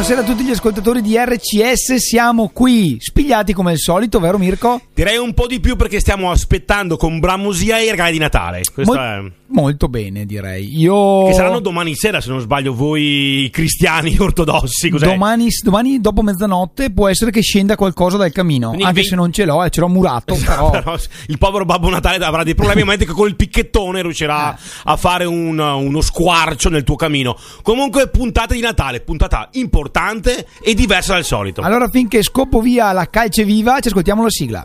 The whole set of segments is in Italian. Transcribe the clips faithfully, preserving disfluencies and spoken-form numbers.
buonasera a tutti gli ascoltatori di R C S. Siamo qui spigliati come al solito, vero Mirko? Direi un po' di più perché stiamo aspettando con bramosia i regali di Natale. Questo Mol- è... Molto bene, direi. Io Che saranno domani sera, se non sbaglio, voi cristiani ortodossi. Cos'è? Domani, domani dopo mezzanotte può essere che scenda qualcosa dal camino. Quindi anche vi... se non ce l'ho, eh, ce l'ho murato. Però... però il povero Babbo Natale avrà dei problemi. Al momento che col picchettone riuscirà a fare un, uno squarcio nel tuo camino. Comunque, puntata di Natale, puntata importante e diversa dal solito. Allora, finché scoppo via la calce viva, ci ascoltiamo la sigla.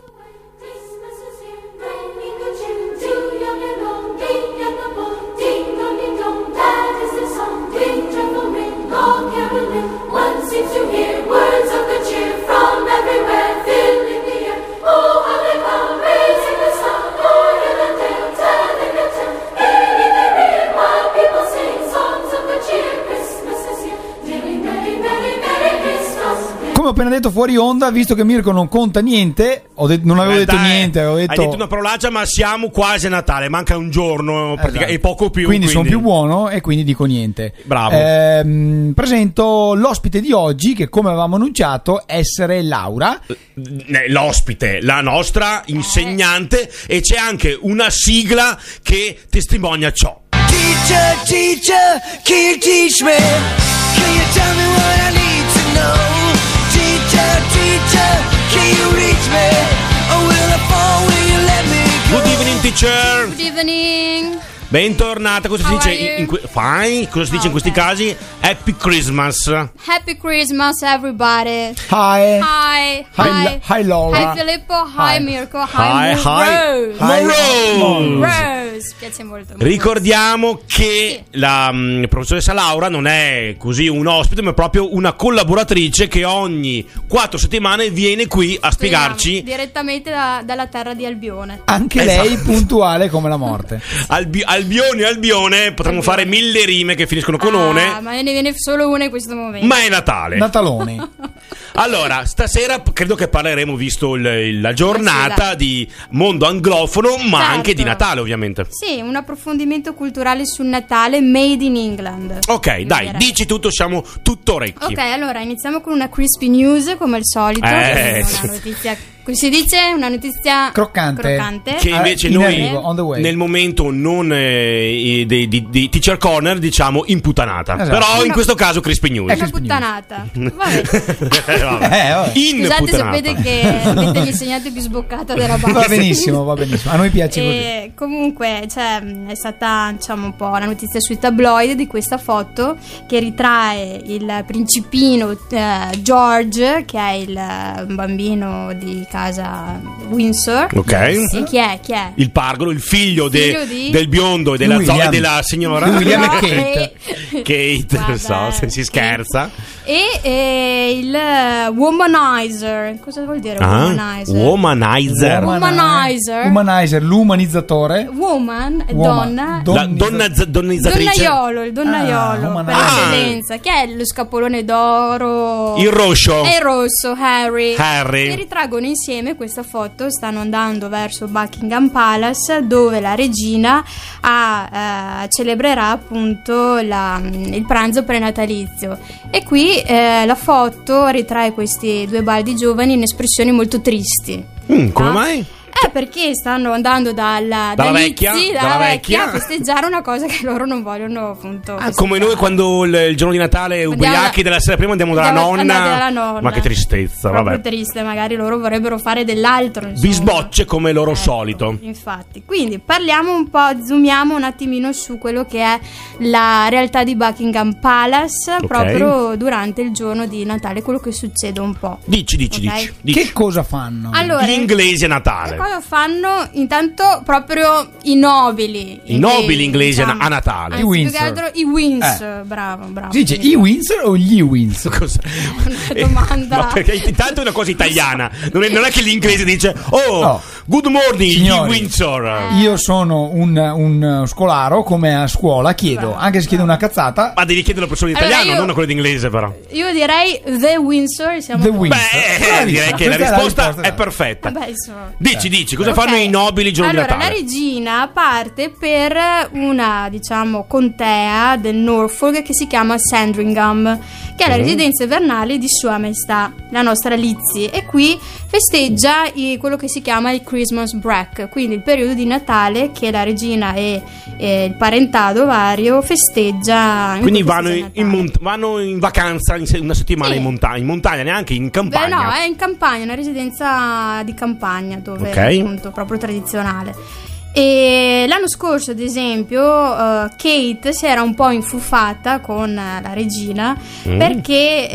Come ho appena detto fuori onda, visto che Mirko non conta niente, ho detto, non avevo detto niente, avevo detto... Hai detto una parolaccia, ma siamo quasi a Natale, manca un giorno esatto. E poco più. Quindi, quindi sono più buono e quindi dico niente. Bravo. Ehm, presento l'ospite di oggi, che come avevamo annunciato essere Laura. L'ospite, la nostra insegnante, e c'è anche una sigla che testimonia ciò. Teacher, teacher, can you teach me? Can you tell me what I need to know? Teacher, teacher, can you reach me? Or will I fall, will you let me go? Good evening, teacher. Good evening. Bentornata. Cosa si How dice are you? in, in, fine? Cosa si dice Oh, in questi okay. casi? Happy Christmas. Happy Christmas, everybody. Hi. Hi. Hi, Hi. hi Laura. Hi Filippo. Hi, Hi. Mirko. Hi, Hi, hi. Rose. Hi. Rose. Rose. Piace molto. Ricordiamo che Sì. la mh, professoressa Laura non è così un ospite, ma è proprio una collaboratrice che ogni quattro settimane viene qui a spiegarci direttamente da- dalla terra di Albione. Anche Esatto. lei puntuale come la morte. Albi- Albione, Albione, potremmo Albione. fare mille rime che finiscono con one, Ah, ma ne viene solo una in questo momento. ma è Natale. Nataloni. Allora, stasera credo che parleremo, visto il- il- la giornata, Sì, di mondo anglofono, ma Certo. anche di Natale, ovviamente. Sì, un approfondimento culturale sul Natale made in England. Ok, dai, Direi. dici tutto, siamo tutto orecchi. Ok, allora iniziamo con una crispy news come al solito. Eh, una sì. notizia, come si dice? Una notizia Croccante. croccante. Che invece in noi arrivo, on the way. nel momento non eh, di, di, di Teacher Corner diciamo imputanata. Esatto. Però in Una- questo caso Crispy News. È una puttanata. Vabbè. Eh, vabbè. Eh, vabbè. In Scusate, puttanata. sapete che avete l'insegnante più sboccata della base. Va benissimo, va benissimo. A noi piace così. E comunque cioè, è stata diciamo un po' la notizia sui tabloid di questa foto che ritrae il principino eh, George, che è il eh, bambino di casa Windsor. Ok. Sì, chi è? Chi è? Il pargolo, il figlio, de- Figlio di- del biondo e della, William. zo- e della signora William No, e Kate. e- Kate, Vabbè, so, se si sì. scherza. E eh, il eh, womanizer. Cosa vuol dire Ah, womanizer? womanizer. Womanizer. Umanizer, l'umanizzatore. Woman è Woman. donna. Don- La donna z- donnizzatrice. Donnaiolo, il donnaiolo Ah, per womanizer. eccellenza. Che è lo scapolone d'oro? Il rosso. È il rosso, Harry. Harry. E ritraggono insieme questa foto. Stanno andando verso Buckingham Palace, dove la regina ha, eh, celebrerà appunto la- il pranzo prenatalizio. E qui eh, la foto ritrae questi due baldi giovani in espressioni molto tristi. Mm, come Ah. mai? Eh, perché stanno andando dalla, Dalla dai vecchia? Lizzi, Dalla dalla vecchia vecchia? a festeggiare una cosa che loro non vogliono appunto Ah, festeggiare. come noi quando il, il giorno di Natale Andiamo ubriachi da- della sera prima andiamo dalla Andiamo- nonna. andate dalla nonna. Ma che tristezza, Proprio vabbè. triste, magari loro vorrebbero fare dell'altro, insomma. Bisbocce come loro Ecco, solito. Infatti, quindi parliamo un po', zoomiamo un attimino su quello che è la realtà di Buckingham Palace, Ok. proprio durante il giorno di Natale, quello che succede un po'. Dici, dici, Ok. dici, dici. Che cosa fanno? Allora, Gli inglesi a Natale. che cosa fanno? Intanto proprio i nobili I nobili inglesi a- a Natale. Anzi, I più che Windsor. altro i Windsor. Bravo, bravo. Si dice i Windsor o gli Windsor? Cosa? Una domanda. Ma perché intanto è una cosa italiana. Non è, non è che l'inglese dice oh, No. good morning, Signori. gli Windsor. Io sono un, un scolaro, come a scuola chiedo, Bravo, anche se chiedo una cazzata, Ma devi chiedere la persona in Allora, italiano, io- non a quella d'inglese, però. Io direi The Windsor. Siamo The qua. Windsor. Beh, Bravissima, direi che la questa è la risposta risposta, è dai. perfetta. Vabbè, insomma. Dici, dici, dici? Cosa Ok. fanno i nobili il giorno allora, di Natale? la regina parte per una, diciamo, contea del Norfolk che si chiama Sandringham, che è la Mhm. residenza invernale di Sua Maestà, la nostra Lizzie, e qui festeggia i- quello che si chiama il Christmas break, quindi il periodo di Natale che la regina e, e il parentado vario festeggia. in Quindi questi vanno di in, Natale. in mont- vanno in vacanza in se- una settimana Sì. in montagna, in montagna, neanche in Beh, campagna. no, è in campagna, una residenza di campagna dove Ok. appunto proprio tradizionale. E l'anno scorso, ad esempio, eh, Kate si era un po' infuffata con eh, la regina Mm. perché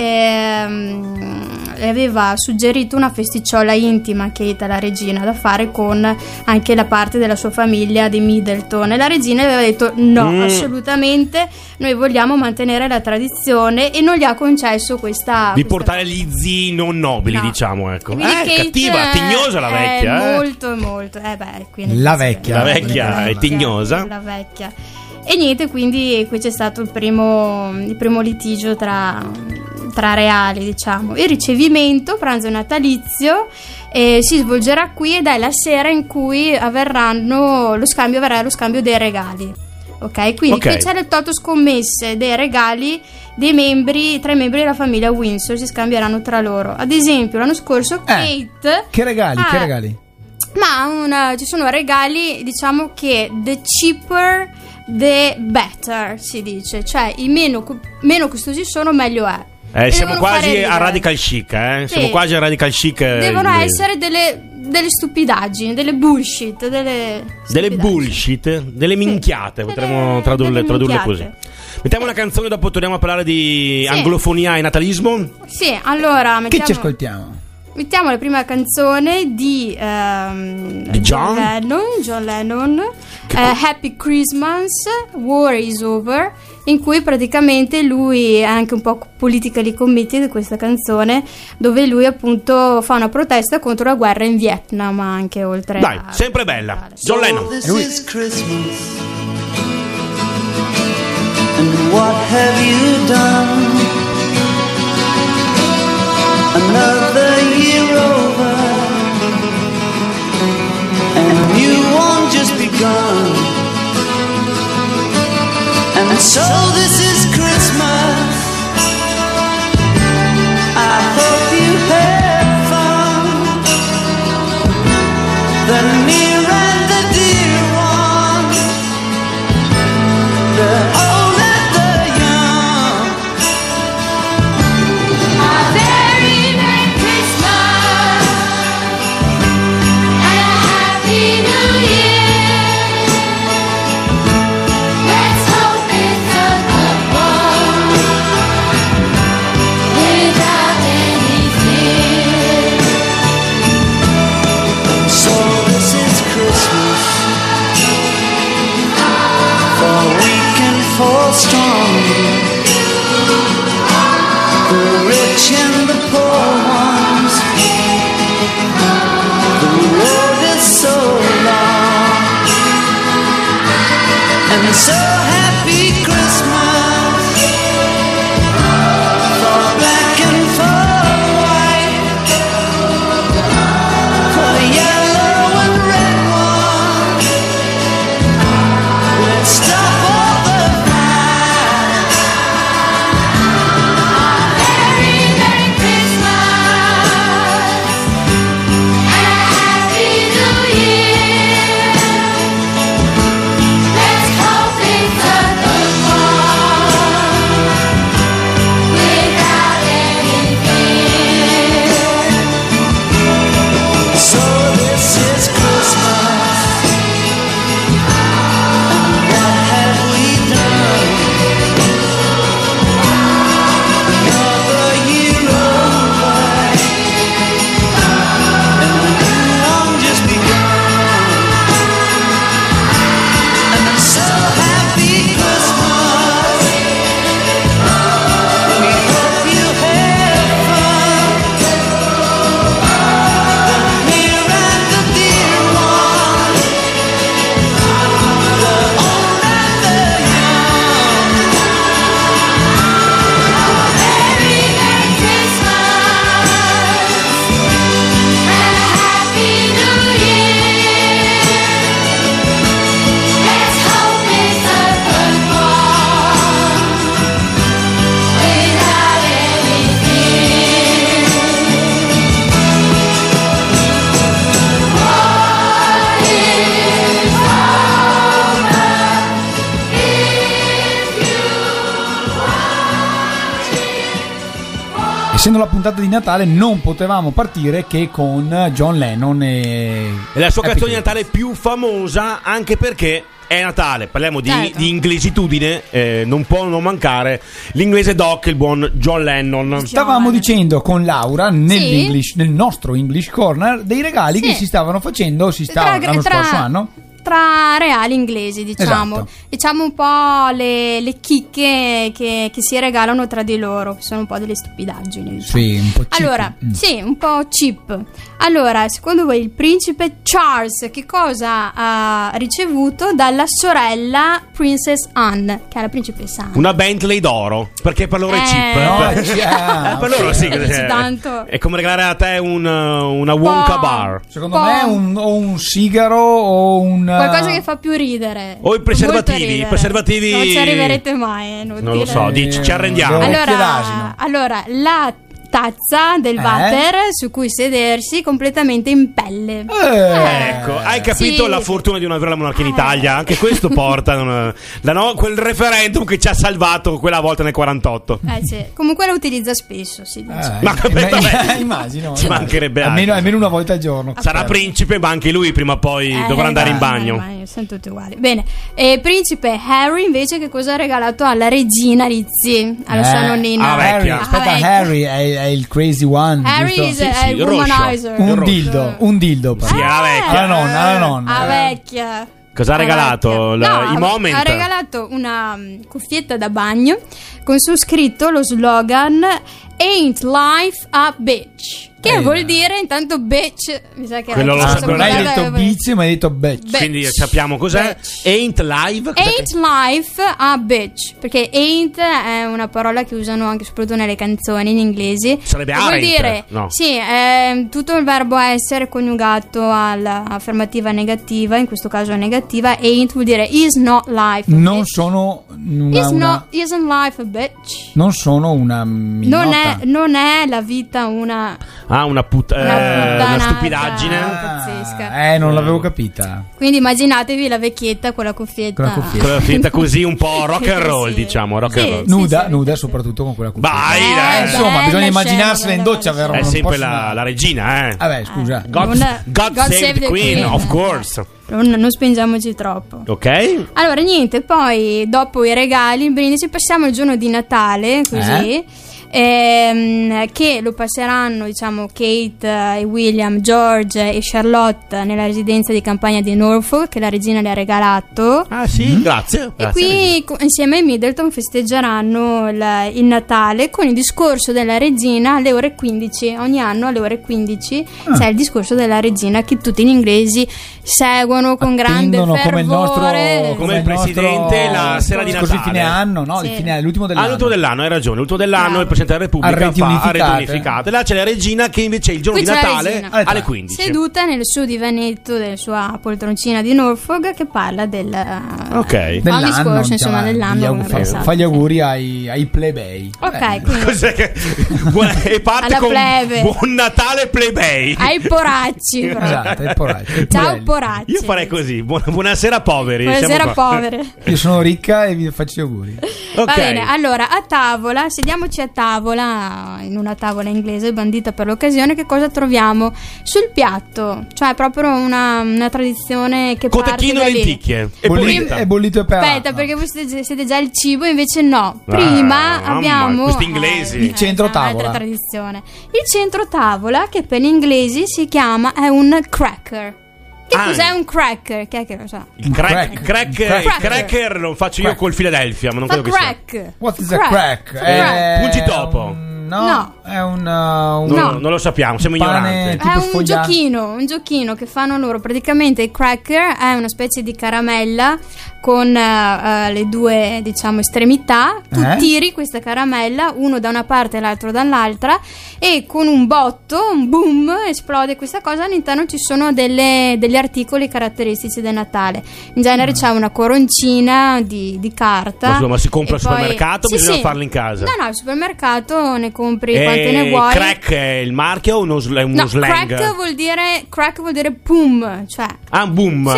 ehm, le aveva suggerito una festicciola intima, Kate, alla regina, da fare con anche la parte della sua famiglia di Middleton. E la regina le aveva detto no, Mm. assolutamente, noi vogliamo mantenere la tradizione, e non gli ha concesso questa Di questa portare gli zii non nobili, No. diciamo, ecco. E quindi Eh, Kate cattiva, è- tignosa la è vecchia, eh. molto, molto. Eh beh, quindi La vecchia. La vecchia è tignosa. La vecchia. E niente, quindi qui c'è stato il primo, il primo litigio tra, tra reali, diciamo. Il ricevimento, pranzo natalizio, eh, si svolgerà qui ed è la sera in cui avverranno lo scambio, avverrà lo scambio dei regali. Ok, quindi Ok. qui c'è le toto scommesse dei regali dei membri, tra i membri della famiglia Windsor, si scambieranno tra loro. Ad esempio, l'anno scorso Kate Che regali, Ah, che regali? ma una- ci sono regali, diciamo che the cheaper the better, si dice, cioè i meno, co- meno costosi sono, meglio è. Eh, E siamo devono fare quasi a ridere. radical chic, eh. Siamo Sì. quasi a radical chic. eh, Devono inglese. essere delle, delle stupidaggini, delle bullshit, delle Delle stupidaggini. bullshit, delle minchiate, Delle- potremmo tradurle, delle tradurle minchiate. così. Mettiamo una canzone, dopo torniamo a parlare di Sì. anglofonia e natalismo. Sì, allora Che mettiamo, ci ascoltiamo? mettiamo la prima canzone di, ehm, Di John? Lennon, John Lennon, eh, Happy Christmas, War is Over, in cui praticamente lui è anche un po' politically committed, questa canzone, dove lui appunto fa una protesta contro la guerra in Vietnam, anche oltre Dai, a- sempre bella. John Lennon. This lui. is Christmas. And what have you done? Another year over, and a new one just begun. And so this is Christmas. I hope you have fun. The near and the dear one, the old and the young. A very Merry Christmas and a Happy New Year. Let's hope it's a good essendo la puntata di Natale non potevamo partire che con John Lennon e È la sua Happy canzone di Christmas. Natale più famosa, anche perché è Natale. Parliamo di, Certo. di inglesitudine, eh, non può non mancare l'inglese doc, il buon John Lennon. Stavamo dicendo con Laura nell'English, Sì. nel nostro English Corner dei regali Sì. che si stavano facendo, si stavano Tra- l'anno tra- scorso anno. Tra reali inglesi, diciamo. Esatto. Diciamo un po' le, le chicche che, che si regalano tra di loro, che sono un po' delle stupidaggini, diciamo. Sì, un po' cheap. Allora, Mm. sì, un po' cheap. Allora, secondo voi il principe Charles che cosa ha ricevuto dalla sorella Princess Anne, che è la principessa Anne? Una Bentley d'oro, perché per loro è Eh, cheap. No, Per- ci- ah, eh, per loro sì, Eh, dici eh, tanto. è come regalare a te un, uh, una Wonka Po'. bar. Secondo po'. me un, o un sigaro o un Qualcosa che fa più ridere. O i preservativi, Molto ridere. i preservativi- Non ci arriverete mai, è inutile. Non lo so, dici, ci arrendiamo. Allora- Allora, d'asino. allora, la tazza del Eh? water su cui sedersi completamente in pelle. Eh, Ecco, hai capito Sì. la fortuna di non avere la monarchia in Eh. Italia? Anche questo porta una- la no- quel referendum che ci ha salvato quella volta nel quarantotto. Eh, sì. Comunque la utilizza spesso, si dice. Eh, Ma vabbè, imm- vabbè. immagino. Ci mancherebbe almeno, altro. almeno una volta al giorno. Sarà Certo. principe, ma anche lui prima o poi Eh, dovrà andare in eh, bagno. ma sono tutti uguali. Bene, e principe Harry invece che cosa ha regalato alla regina Lizzie, alla Eh, sua nonnina? ah, Harry, vecchia. aspetta, Ah, vecchia. Harry è, è il crazy one. Harry giusto? is- Sì, è sì, il il roscio. womanizer. Un rosso. dildo, un dildo. però. Sì, alla vecchia. Alla nonna, alla nonna. Ah, vecchia. Cosa ha Ah, regalato? vecchia. La- No, i moment? Ha regalato una mm, cuffietta da bagno con su scritto lo slogan Ain't life a bitch. Che Eh, vuol no. dire intanto bitch. Mi sa che Quello lo la so- Ah, quello non hai è- detto biz, ma hai detto bitch. Bitch. Quindi sappiamo cos'è. Bitch. Ain't live. Cos'è Ain't life a bitch. Perché ain't è una parola che usano anche soprattutto nelle canzoni in inglese. Sarebbe Che vuol aren't, dire no? sì, è tutto il verbo essere coniugato all'affermativa negativa, in questo caso è negativa. Ain't vuol dire is not life a Non bitch. sono una, Is una- not, isn't life a bitch. non sono una minota. Non è, non è la vita una, Ah, una, put- eh, Una una puttanata. stupidaggine. Ah. pazzesca. Eh, non l'avevo capita. Quindi immaginatevi la vecchietta con la cuffietta. Con la cuffietta. Quella finta così un po' rock and roll, Sì. diciamo. Rock Sì, and roll. sì, Nuda, sì. nuda soprattutto con quella cuffietta. Vai, Eh, dai. Eh, insomma, bella bisogna scena, immaginarsela in bella doccia, vero? È Non sempre posso- la, la regina, eh. Vabbè, scusa. God, Non- God save the Queen, of course. Non, non spingiamoci troppo. Ok? Allora, niente, poi dopo i regali, il brindisi, passiamo il giorno di Natale, così. ehm, che lo passeranno, diciamo, Kate eh, e William, George e Charlotte nella residenza di campagna di Norfolk che la regina le ha regalato. Ah, sì, grazie. E grazie, qui co- insieme ai Middleton festeggeranno il, il Natale con il discorso della regina alle ore quindici. Ogni anno alle ore quindici Ah. c'è il discorso della regina che tutti gli inglesi seguono con grande Attendono fervore. come il nostro Come il nostro- presidente la sera di Così Natale. fine anno, no? Sì. Il fine- l'ultimo Ah, dell'anno. l'ultimo dell'anno, hai ragione. L'ultimo dell'anno Bravo. il Presidente della Repubblica A reti fa a unificate. reti unificate. Là c'è la regina che invece il giorno Qui di c'è la Natale regina. Alle alle tre. quindici. Seduta nel suo divanetto della sua poltroncina di Norfolk che parla del Ok. fa un Dell'anno, discorso insomma diciamo, dell'anno gli come auguri- passato. fa gli auguri ai, ai plebei. Ok, Eh, quindi Cos'è che... Buona- e parte Alla con plebe. Buon Natale plebei. ai poracci però. Esatto, è poraccio, è Ciao porelli. poracci. Io farei così. Buona- buonasera poveri. Buonasera Siamo qua. povere. Io sono ricca e vi faccio gli auguri. Ok. Va bene, allora a tavola, sediamoci a tavola, in una tavola inglese bandita per l'occasione, che cosa troviamo sul piatto? Cioè proprio una, una tradizione che Cotechino parte e da lì. lenticchie. E Bollito- polenta. è bollito e pelato. Aspetta, perché voi siete, siete già il cibo, invece no. Prima Ah, mamma, abbiamo questi inglesi. Il centro questa è un'altra tavola. tradizione. Il centro tavola, che per gli inglesi si chiama è un cracker. Che Ah. cos'è un cracker? Chi è che lo sa? Il crack, Crack. crack, Crack. il cracker lo faccio io Crack. col Philadelphia, ma non Fa credo che sia. crack. What is Crack. a crack? Fa È crack. Pungi topo. un- No, No. è un, uh, un- Non, No. non lo sappiamo, siamo Pane- ignoranti. tipo È un sfoglia- giochino, un giochino che fanno loro. Praticamente il cracker è una specie di caramella con eh, eh, le due, diciamo, estremità. Tu Eh? tiri questa caramella, uno da una parte e l'altro dall'altra, e con un botto, un boom, esplode questa cosa. All'interno ci sono delle- degli articoli caratteristici del Natale. In genere c'è una coroncina di, di carta. Ma scusa, ma si compra e al poi- supermercato o Sì, bisogna sì. farlo in casa? No, no, al supermercato ne compri E quante ne vuoi. crack è il marchio o uno, sl- uno No, slang? crack vuol dire crack vuol dire boom, cioè Ah, boom. sì,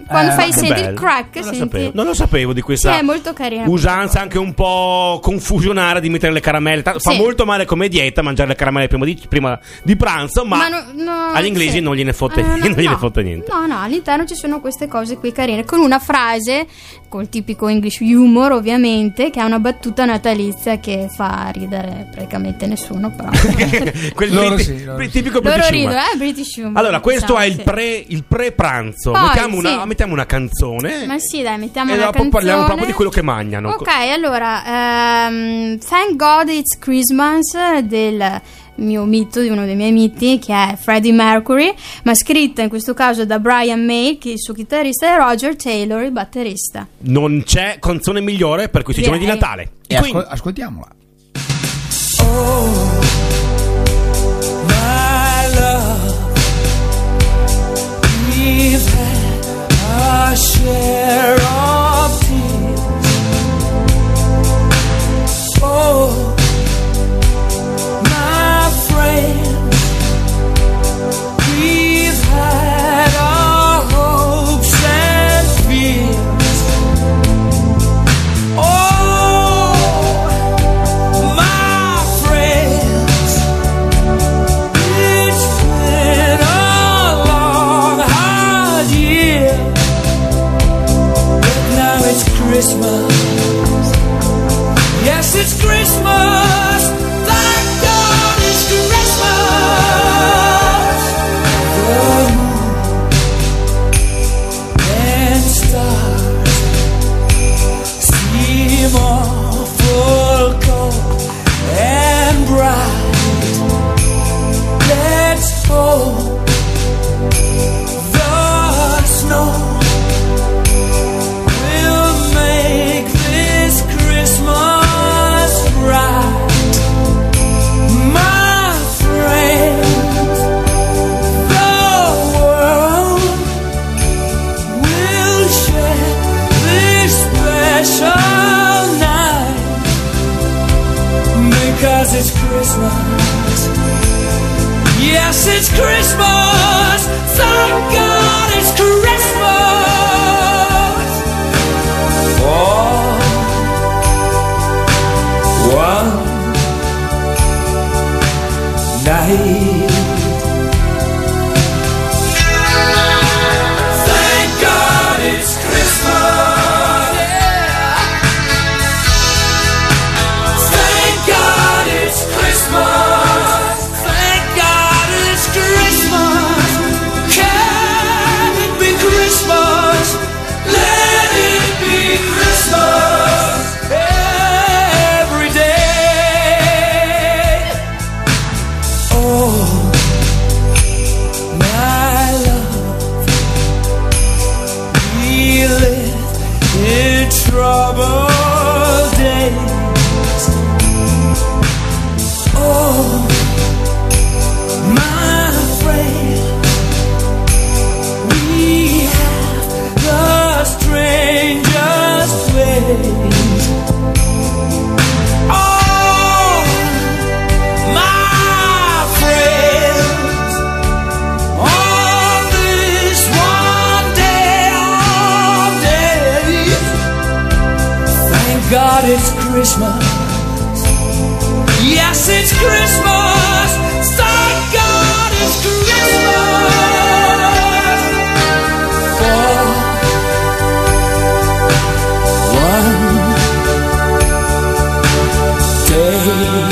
quando Eh, fai Che senti bello. il crack, non lo senti. sapevo, non lo sapevo di questa Sì, è molto carina usanza anche un po' confusionaria di mettere le caramelle. Ta- Fa Sì. molto male come dieta mangiare le caramelle prima di, prima di pranzo, ma, Ma no- no, agli inglesi sì. non gliene fotte, Eh, no, non gliene no. fotte niente. No, no, all'interno ci sono queste cose qui carine, con una frase, col tipico English humor ovviamente, che ha una battuta natalizia che fa ridere praticamente nessuno, però. Quel Loro briti- sì, loro bri- sì. tipico Loro British ridono, humor. eh, British humor. Allora, questo diciamo, è il, sì. pre, il pre-pranzo. Poi, mettiamo, una, sì. mettiamo una canzone Ma sì, dai, mettiamo e una dopo canzone. parliamo proprio di quello che mangiano. Ok, allora, ehm, Thank God It's Christmas del mio mito, di uno dei miei miti, che è Freddie Mercury, ma scritta in questo caso da Brian May, che è il suo chitarrista, e Roger Taylor, il batterista. Non c'è canzone migliore per questi giorni di Direi. Natale. E Quindi, ascol- ascoltiamola. My love, we've had our share of tears. Oh, my friend, we've had our hopes and fears. Oh, my friends, it's been a long, hard year, but now it's Christmas. Yes, it's Christmas. Thank God it's Christmas. The moon and stars seem awful cold and bright. Let's hope the snow will make this Christmas right. My friends, the world will share this special night, because it's Christmas. Yes, it's Christmas. Thank God it's Christmas. For one night. Thank God it's Christmas. Yeah. Thank God it's Christmas. Thank God it's Christmas. Can it be Christmas? Let it be Christmas every day. Oh, my love, we live in troubled days. Oh, my friend, we have the strangest ways. Oh, my friends, on this one day of days, thank God it's Christmas. Yes, it's Christmas. Thank God it's Christmas. For one day.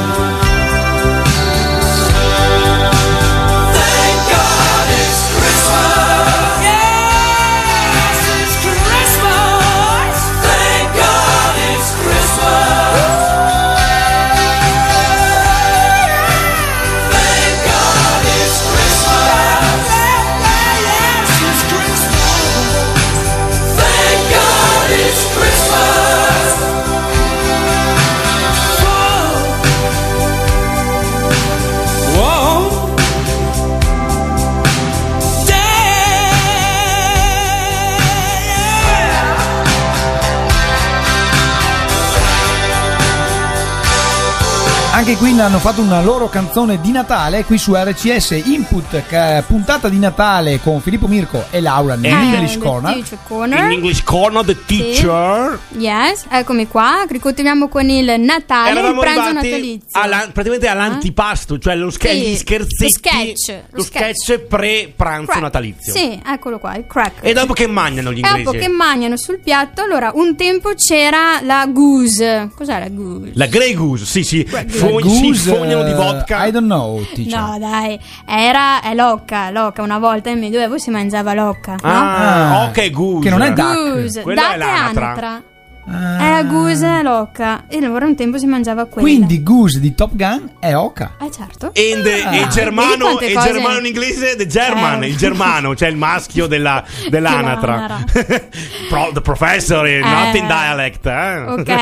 Thank God it's Christmas. Yes, it's Christmas. Thank God it's Christmas. Anche qui hanno fatto una loro canzone di Natale qui su R C S Input, che- puntata di Natale con Filippo Mirko e Laura nell'English Eh, Corner. The Teacher Corner. In English Corner, the teacher. Yes, eccomi qua. Ricontinuiamo con il Natale, il Eravamo pranzo arrivati natalizio. alla- praticamente all'antipasto, cioè lo ske- Sì, gli scherzetti, lo sketch, lo lo sketch, sketch. pre-pranzo Crack. natalizio. Sì, eccolo qua, il crack. E dopo che mangiano gli E inglesi? dopo che mangiano sul piatto, allora un tempo c'era la goose. Cos'è la goose? La Grey Goose, sì, sì. Grey Goose. Fogn- si Goose, fognano di eh, vodka. I don't know, teacher. No, dai, era è l'occa, l'occa. Una volta nel Medioevo si mangiava l'occa, no? Ah, Ah, ok, Goose. che non è duck. Goose, Quella duck è e l'anatra. anatra. Ah. È la goose e l'occa. E allora un tempo si mangiava quella. Quindi Goose di Top Gun è Oca. Eh certo. E, de- Ah. e germano, Vedi quante e cose- germano in inglese, the German, Eh. il germano, cioè il maschio della, dell'anatra. Pro- the professor, eh, not in dialect. Eh?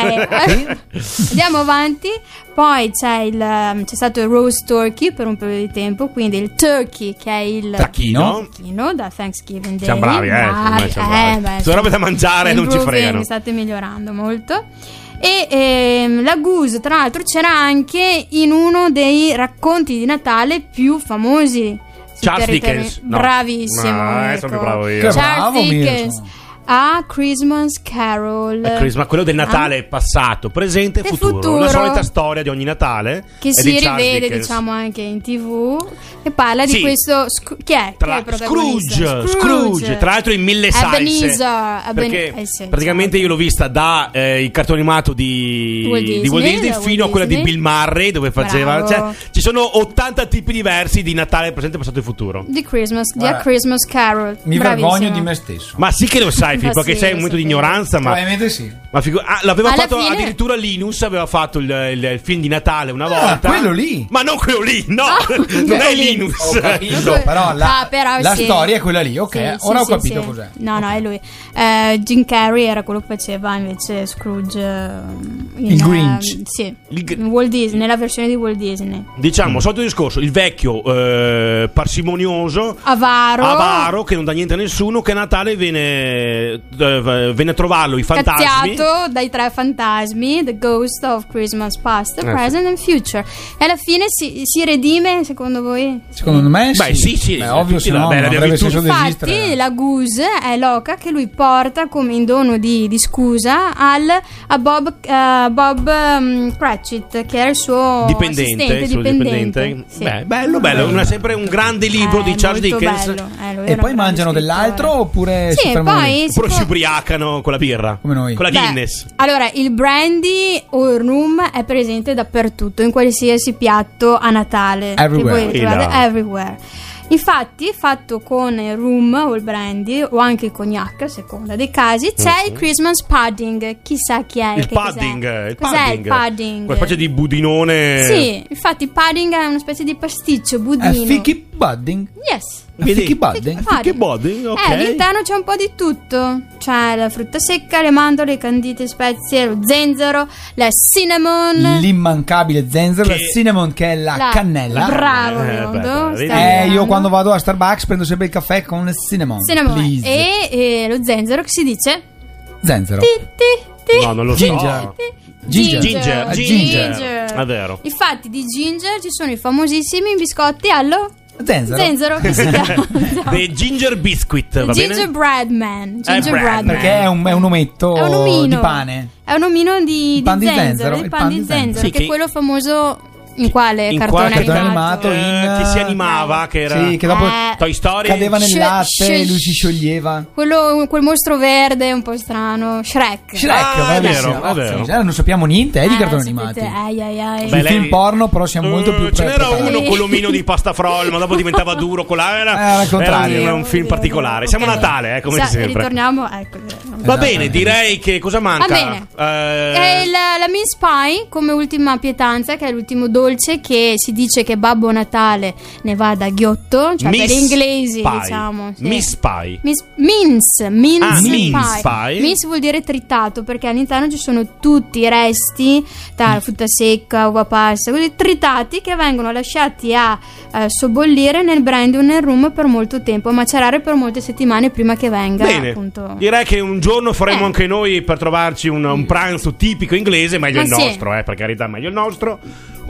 Ok, andiamo avanti. Poi c'è, il, um, c'è stato il roast turkey per un periodo di tempo, quindi il turkey che è il Tacchino. tacchino da Thanksgiving Day. Siamo bravi, eh, secondo me siamo bravi. beh, Sono insomma, robe da mangiare, non ci improving, fregano. State migliorando molto. E ehm, la goose, tra l'altro, c'era anche in uno dei racconti di Natale più famosi. Si Charles territori- Dickens. No. Bravissimo. No, eh, Mirko. sono più bravo io. Che Charles bravo, Dickens. Mirko. A Christmas Carol. Eh, Christmas, quello del Natale passato, presente e Del futuro. futuro. La solita storia di ogni Natale. Che è si di Charles rivede, Dickens. diciamo, anche in tivù. E parla Sì. di questo. Scro- chi è? Tra chi è il protagonista? Scrooge, Scrooge, tra l'altro in mille salse. Ebenezer, Eben- perché eh sì, praticamente certo. io l'ho vista da eh, il cartone animato di Walt di Walt Disney, Disney da fino Walt a quella Disney. di Bill Murray, dove faceva. Bravo. Cioè, ci sono ottanta tipi diversi di Natale, presente, passato e futuro. Di Christmas, di Guarda, A Christmas Carol. Mi Bravissimo. vergogno di me stesso. Ma sì che lo sai, Ma Filippo, sì, che sei un lo momento di sapevo. ignoranza, ma. Probabilmente sì. ma figu- ah, l'aveva Alla fatto fine- addirittura Linus, aveva fatto il, il- il film di Natale una Ah, volta. quello lì. Ma non quello lì, no, non quello è lì. Linus. Ho capito, però la, Ah, però la sì. storia è quella lì, ok. Sì, Ora sì, ho sì, capito sì. cos'è. No, no, Ok. è lui. Eh, Jim Carrey era quello che faceva invece Scrooge. eh, in, Il Grinch. eh, sì, Il Gr- in Walt Disney, nella versione di Walt Disney. Diciamo, solito discorso, il vecchio eh, parsimonioso, Avaro. avaro, che non dà niente a nessuno, che a Natale viene, eh, viene a trovarlo i fantasmi. Cazziato dai tre fantasmi, The Ghost of Christmas Past, Eh, Present and Future. E alla fine si, si redime, secondo voi? Secondo me Beh, sì, sì, Beh, ovvio, tutti se la- no beh, non l'abbiamo avrebbe visto- senso di Infatti esistere. la goose è l'oca che lui porta come in dono di, di scusa al, a Bob, eh, Bob um, Cratchit, che era il suo Dipendente, assistente il suo dipendente. dipendente. Sì. Beh, bello, bello, è sempre un grande libro Eh, di Charles molto Dickens. bello. Eh, lui E era poi un mangiano grande dell'altro scrittore. oppure si Sì, fermano lì? poi si Oppure può- si ubriacano con la birra. Come noi. Con la Beh, Guinness. allora, il brandy o il rum è presente dappertutto, in qualsiasi piatto a Natale. Everywhere. Che voi trovate E là. everywhere. Infatti, fatto con il rum o il brandy o anche il cognac, a seconda dei casi, c'è il Christmas pudding. Chissà chi è. Il che cos'è. pudding, il Cos'è pudding. il pudding? Quella specie di budinone. Sì, infatti il pudding è una specie di pasticcio, È budino. Ficky Budding. Yes. Ficky Vedi? Budding. Ficky pudding, ok. Eh, all'interno c'è un po' di tutto. C'è la frutta secca, le mandorle, le candite spezie, lo zenzero, la cinnamon. L'immancabile zenzero, Che- la cinnamon che è la, la- cannella. Bravo, Eh, biondo. beh, beh, stai vedi? Eh, arrivando. io quando vado a Starbucks prendo sempre il caffè con il cinnamon. Cinnamon. Please. E, e lo zenzero che si dice? Zenzero. Ti, ti, ti. No, non lo Ginger. so. Ginger. Ginger, Eh, ginger. Ginger. È vero. Infatti di ginger ci sono i famosissimi biscotti allo Zenzero. zenzero che si chiama The ginger biscuit, va bene? Gingerbread Man. Gingerbread bread, Man. Perché è un, è un ometto È un omino. di pane. È un omino di, Il pan di di zenzero, zenzero, il il pan, pan di di zenzero, zenzero. Sì, che è che- quello famoso in quale In cartone, quale cartone animato? animato? in- Eh, che si animava, che era Sì, che dopo Eh, Toy Story. cadeva nel Sh- latte sh- e lui si scioglieva. Quello, quel mostro verde un po' strano, Shrek. Shrek, Ah, è bravissimo. vero, è vero. Sì, non sappiamo niente, è di Eh, cartoni sapete, animati. ai, ai, ai. Beh, Sui lei- film porno però siamo molto Eh, più ce n'era preparati. uno con l'omino di pasta froll, ma dopo diventava duro con la era, Eh, al contrario. era un, un film particolare. Siamo a Ok. Natale, eh, come Sa- sempre. Ritorniamo, ecco. Va Esatto. bene, direi che cosa manca? Va bene. Eh, E la, la mince pie come ultima pietanza, che è l'ultimo dolce che si dice che Babbo Natale ne va da ghiotto, cioè per Miss gli inglesi, Pie. diciamo. sì. Miss Pie. Miss- mince, mince, Ah, pie. mince pie. Mince vuol dire tritato, perché all'interno ci sono tutti i resti tra frutta secca, uva passa, quelli tritati che vengono lasciati a eh, sobbollire nel brandy o nel rum per molto tempo, a macerare per molte settimane prima che venga Bene, appunto. direi che un giorno faremo Eh. anche noi per trovarci un, un pranzo tipico inglese, meglio Ma il sì. nostro, eh, per carità, meglio il nostro.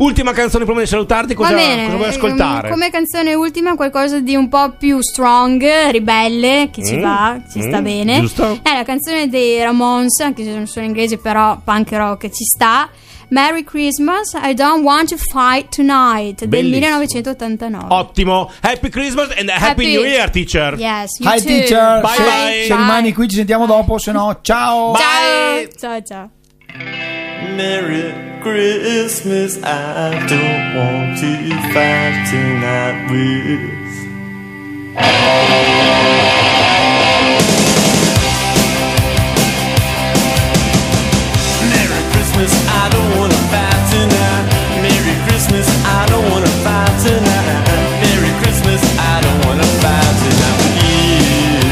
ultima canzone prima di salutarti, cosa, Va bene, cosa vuoi ascoltare? ehm, come canzone ultima qualcosa di un po' più strong, ribelle, che ci Mm, va, ci mm, sta bene. giusto. È la canzone dei Ramones, anche se non sono inglesi, però punk rock ci sta. Merry Christmas, I Don't Want to Fight Tonight del Bellissimo. millenovecentottantanove. Happy Happy Christmas and Happy, Happy- New Year, teacher. Yes, you Hi too. teacher, Bye se, bye. se rimani qui ci sentiamo dopo, se no ciao. Bye. Ciao, ciao, ciao. Merry Christmas, I don't want to fight tonight with. Merry Christmas, I don't want to fight tonight. Merry Christmas, I don't want to fight tonight. Merry Christmas, I don't want to fight tonight with you.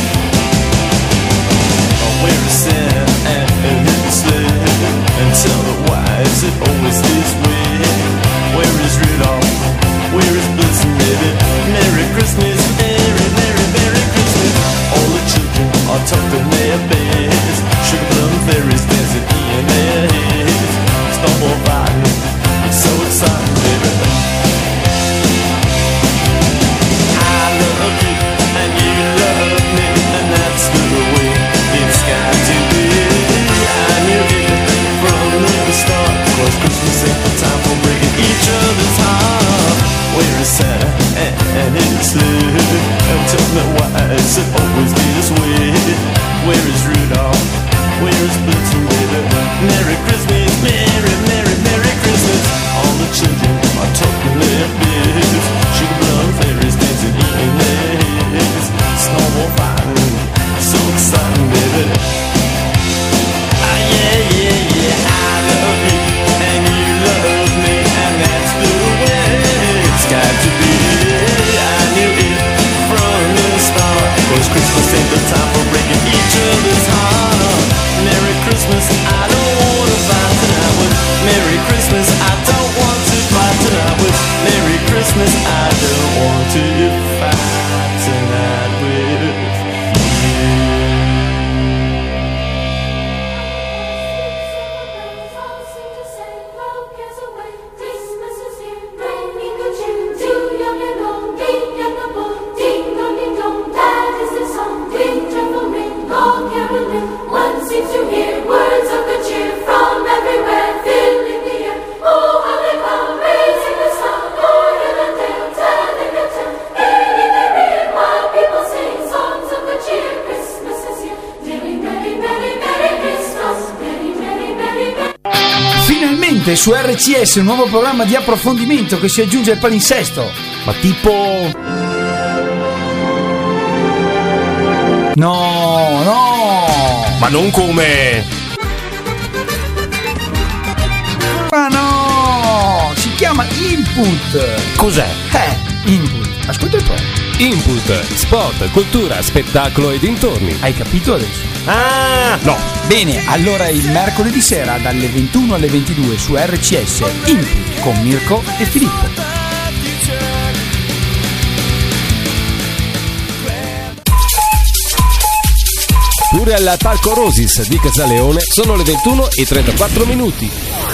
Oh, where is Santa and his sled? And tell her why is it always this way? Where is Rudolph? Where is Blitzen, baby? Merry Christmas, Merry, Merry, Merry Christmas. All the children are tucked in their beds. Sugar plum fairies dancing in their heads. Snowball fighting, it's so exciting, baby. I love you and you love me, and that's the way it's got to be. I knew it from the start, 'cause Christmas ain't the time for breaking each other's heart. Where is Santa and his sled? And tell me why is it always this way? Where is Rudolph? Where is Blitzen, baby? Merry Christmas, Merry, Merry, Merry Christmas. All the children are talking their biz. Sugar plum fairies dancing in their heads. Snowball fighting, so exciting, baby. Ah, yeah, yeah, yeah, I love you, and you love me, and that's the way it's got to be. I knew it from the start, 'cause Christmas ain't the time for breaking each other's heart. Merry Christmas, I don't want to fight tonight with. Merry Christmas, I don't want to fight tonight with. Merry Christmas, I don't want to fight tonight with you. One seems to hear words of good cheer from everywhere, filling the air. Oh, how they come, raising the sun, Lord and the tale, telling the tale. Ringing their ear while people sing songs of good cheer. Christmas is here. Merry, merry, merry, merry Christmas. Merry, merry, merry, merry. Finalmente su R C S un nuovo programma di approfondimento che si aggiunge al palinsesto. Ma tipo... No, no. Ma non come... Ma no, si chiama Input. Cos'è? Eh, Input. Ascolta un po'. Input, sport, cultura, spettacolo e dintorni. Hai capito adesso? Ah, no. Bene, allora il mercoledì sera dalle ventuno alle ventidue su R C S Input con Mirko e Filippo. Pure al Parco Rosis di Casaleone sono le ventuno e trentaquattro minuti.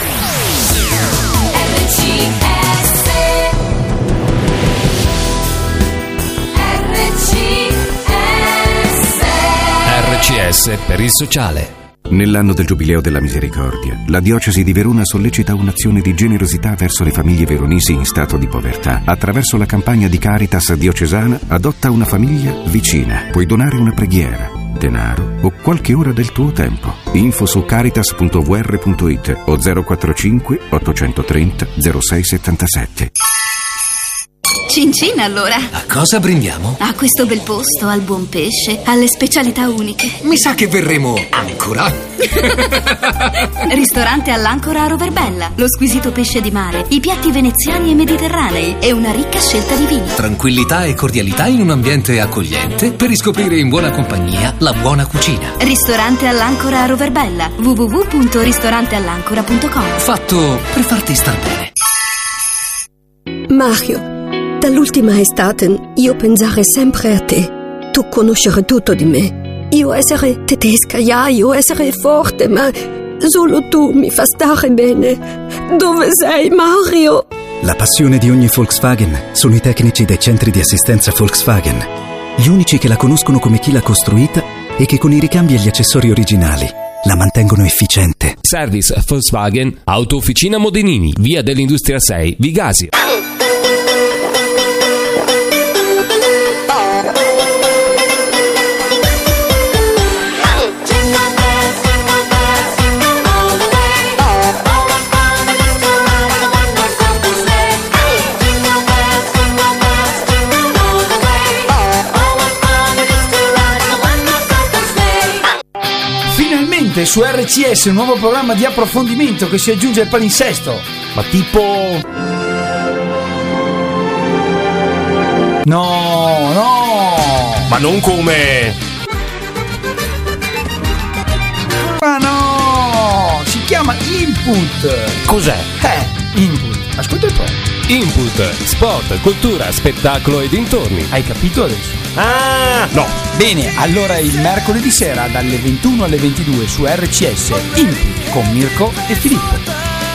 R C S per il sociale. Nell'anno del Giubileo della Misericordia, la diocesi di Verona sollecita un'azione di generosità verso le famiglie veronesi in stato di povertà. Attraverso la campagna di Caritas diocesana, adotta una famiglia vicina. Puoi donare una preghiera, denaro o qualche ora del tuo tempo. Info su caritas punto v r punto i t o zero quarantacinque ottocentotrenta zero sei settantasette. Cin cin allora. A cosa brindiamo? A questo bel posto, al buon pesce, alle specialità uniche. Mi sa che verremo ancora. Ristorante all'Ancora a Roverbella, lo squisito pesce di mare, i piatti veneziani e mediterranei e una ricca scelta di vini. Tranquillità e cordialità in un ambiente accogliente per riscoprire in buona compagnia la buona cucina. Ristorante all'Ancora a Roverbella, w w w punto ristorante all'ancora punto com. Fatto per farti star bene. Mario, dall'ultima estate io pensare sempre a te. Tu conoscere tutto di me. Io essere tedesca, ja, io essere forte, ma Solo tu mi fa stare bene. Dove sei, Mario? La passione di ogni Volkswagen sono i tecnici dei centri di assistenza Volkswagen. Gli unici che la conoscono come chi l'ha costruita e che con i ricambi e gli accessori originali la mantengono efficiente. Service Volkswagen, Auto Officina Modenini, via dell'Industria sei, Vigasio. Su R C S un nuovo programma di approfondimento che si aggiunge al palinsesto. Ma tipo... No, no! Ma non come... Ma no! Si chiama Input! Cos'è? Eh, Input. Ascolta un po'. Input, sport, cultura, spettacolo e dintorni. Hai capito adesso? Ah, no. Bene, allora il mercoledì sera dalle ventuno alle ventidue su R C S Input con Mirko e Filippo.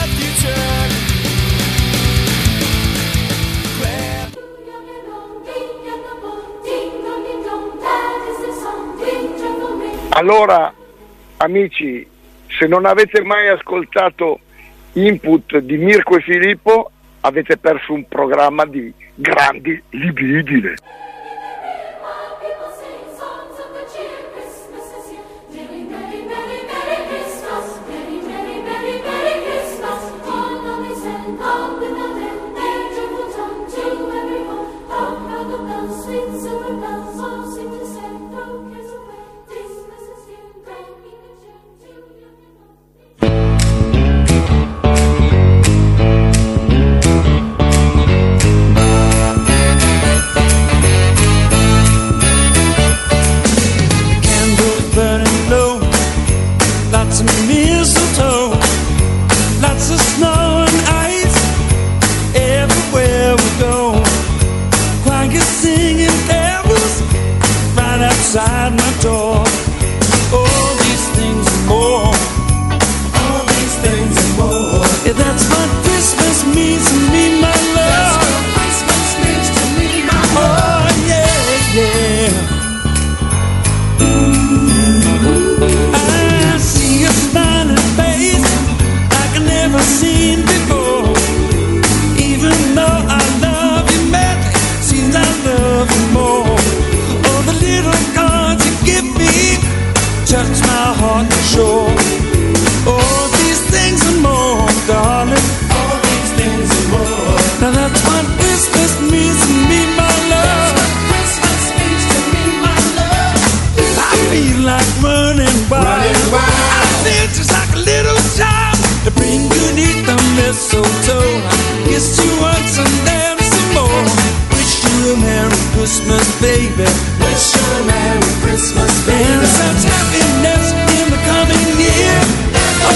Allora, amici, se non avete mai ascoltato Input di Mirko e Filippo, avete perso un programma di grandi libidine. Outside my door, all these things and more, all these things and more. Yeah, that's what Christmas means to me, my love. That's what Christmas means to me, my love. Oh yeah, yeah. I see a smiling face like I never seen before. Even though I love you madly, seems I love you more. Oh, the little give me, touch my heart for sure. All these things and more, darling. All these things and more. Now that's what Christmas means to me, my love. That's what Christmas means to me, my love. I feel like running wild. Running wild. I feel just like a little child to bring you neath the mistletoe. Kiss you once and then some more. Wish you a Merry Christmas, baby. Wish you a Merry Christmas, baby. And such happiness in the coming year. Oh,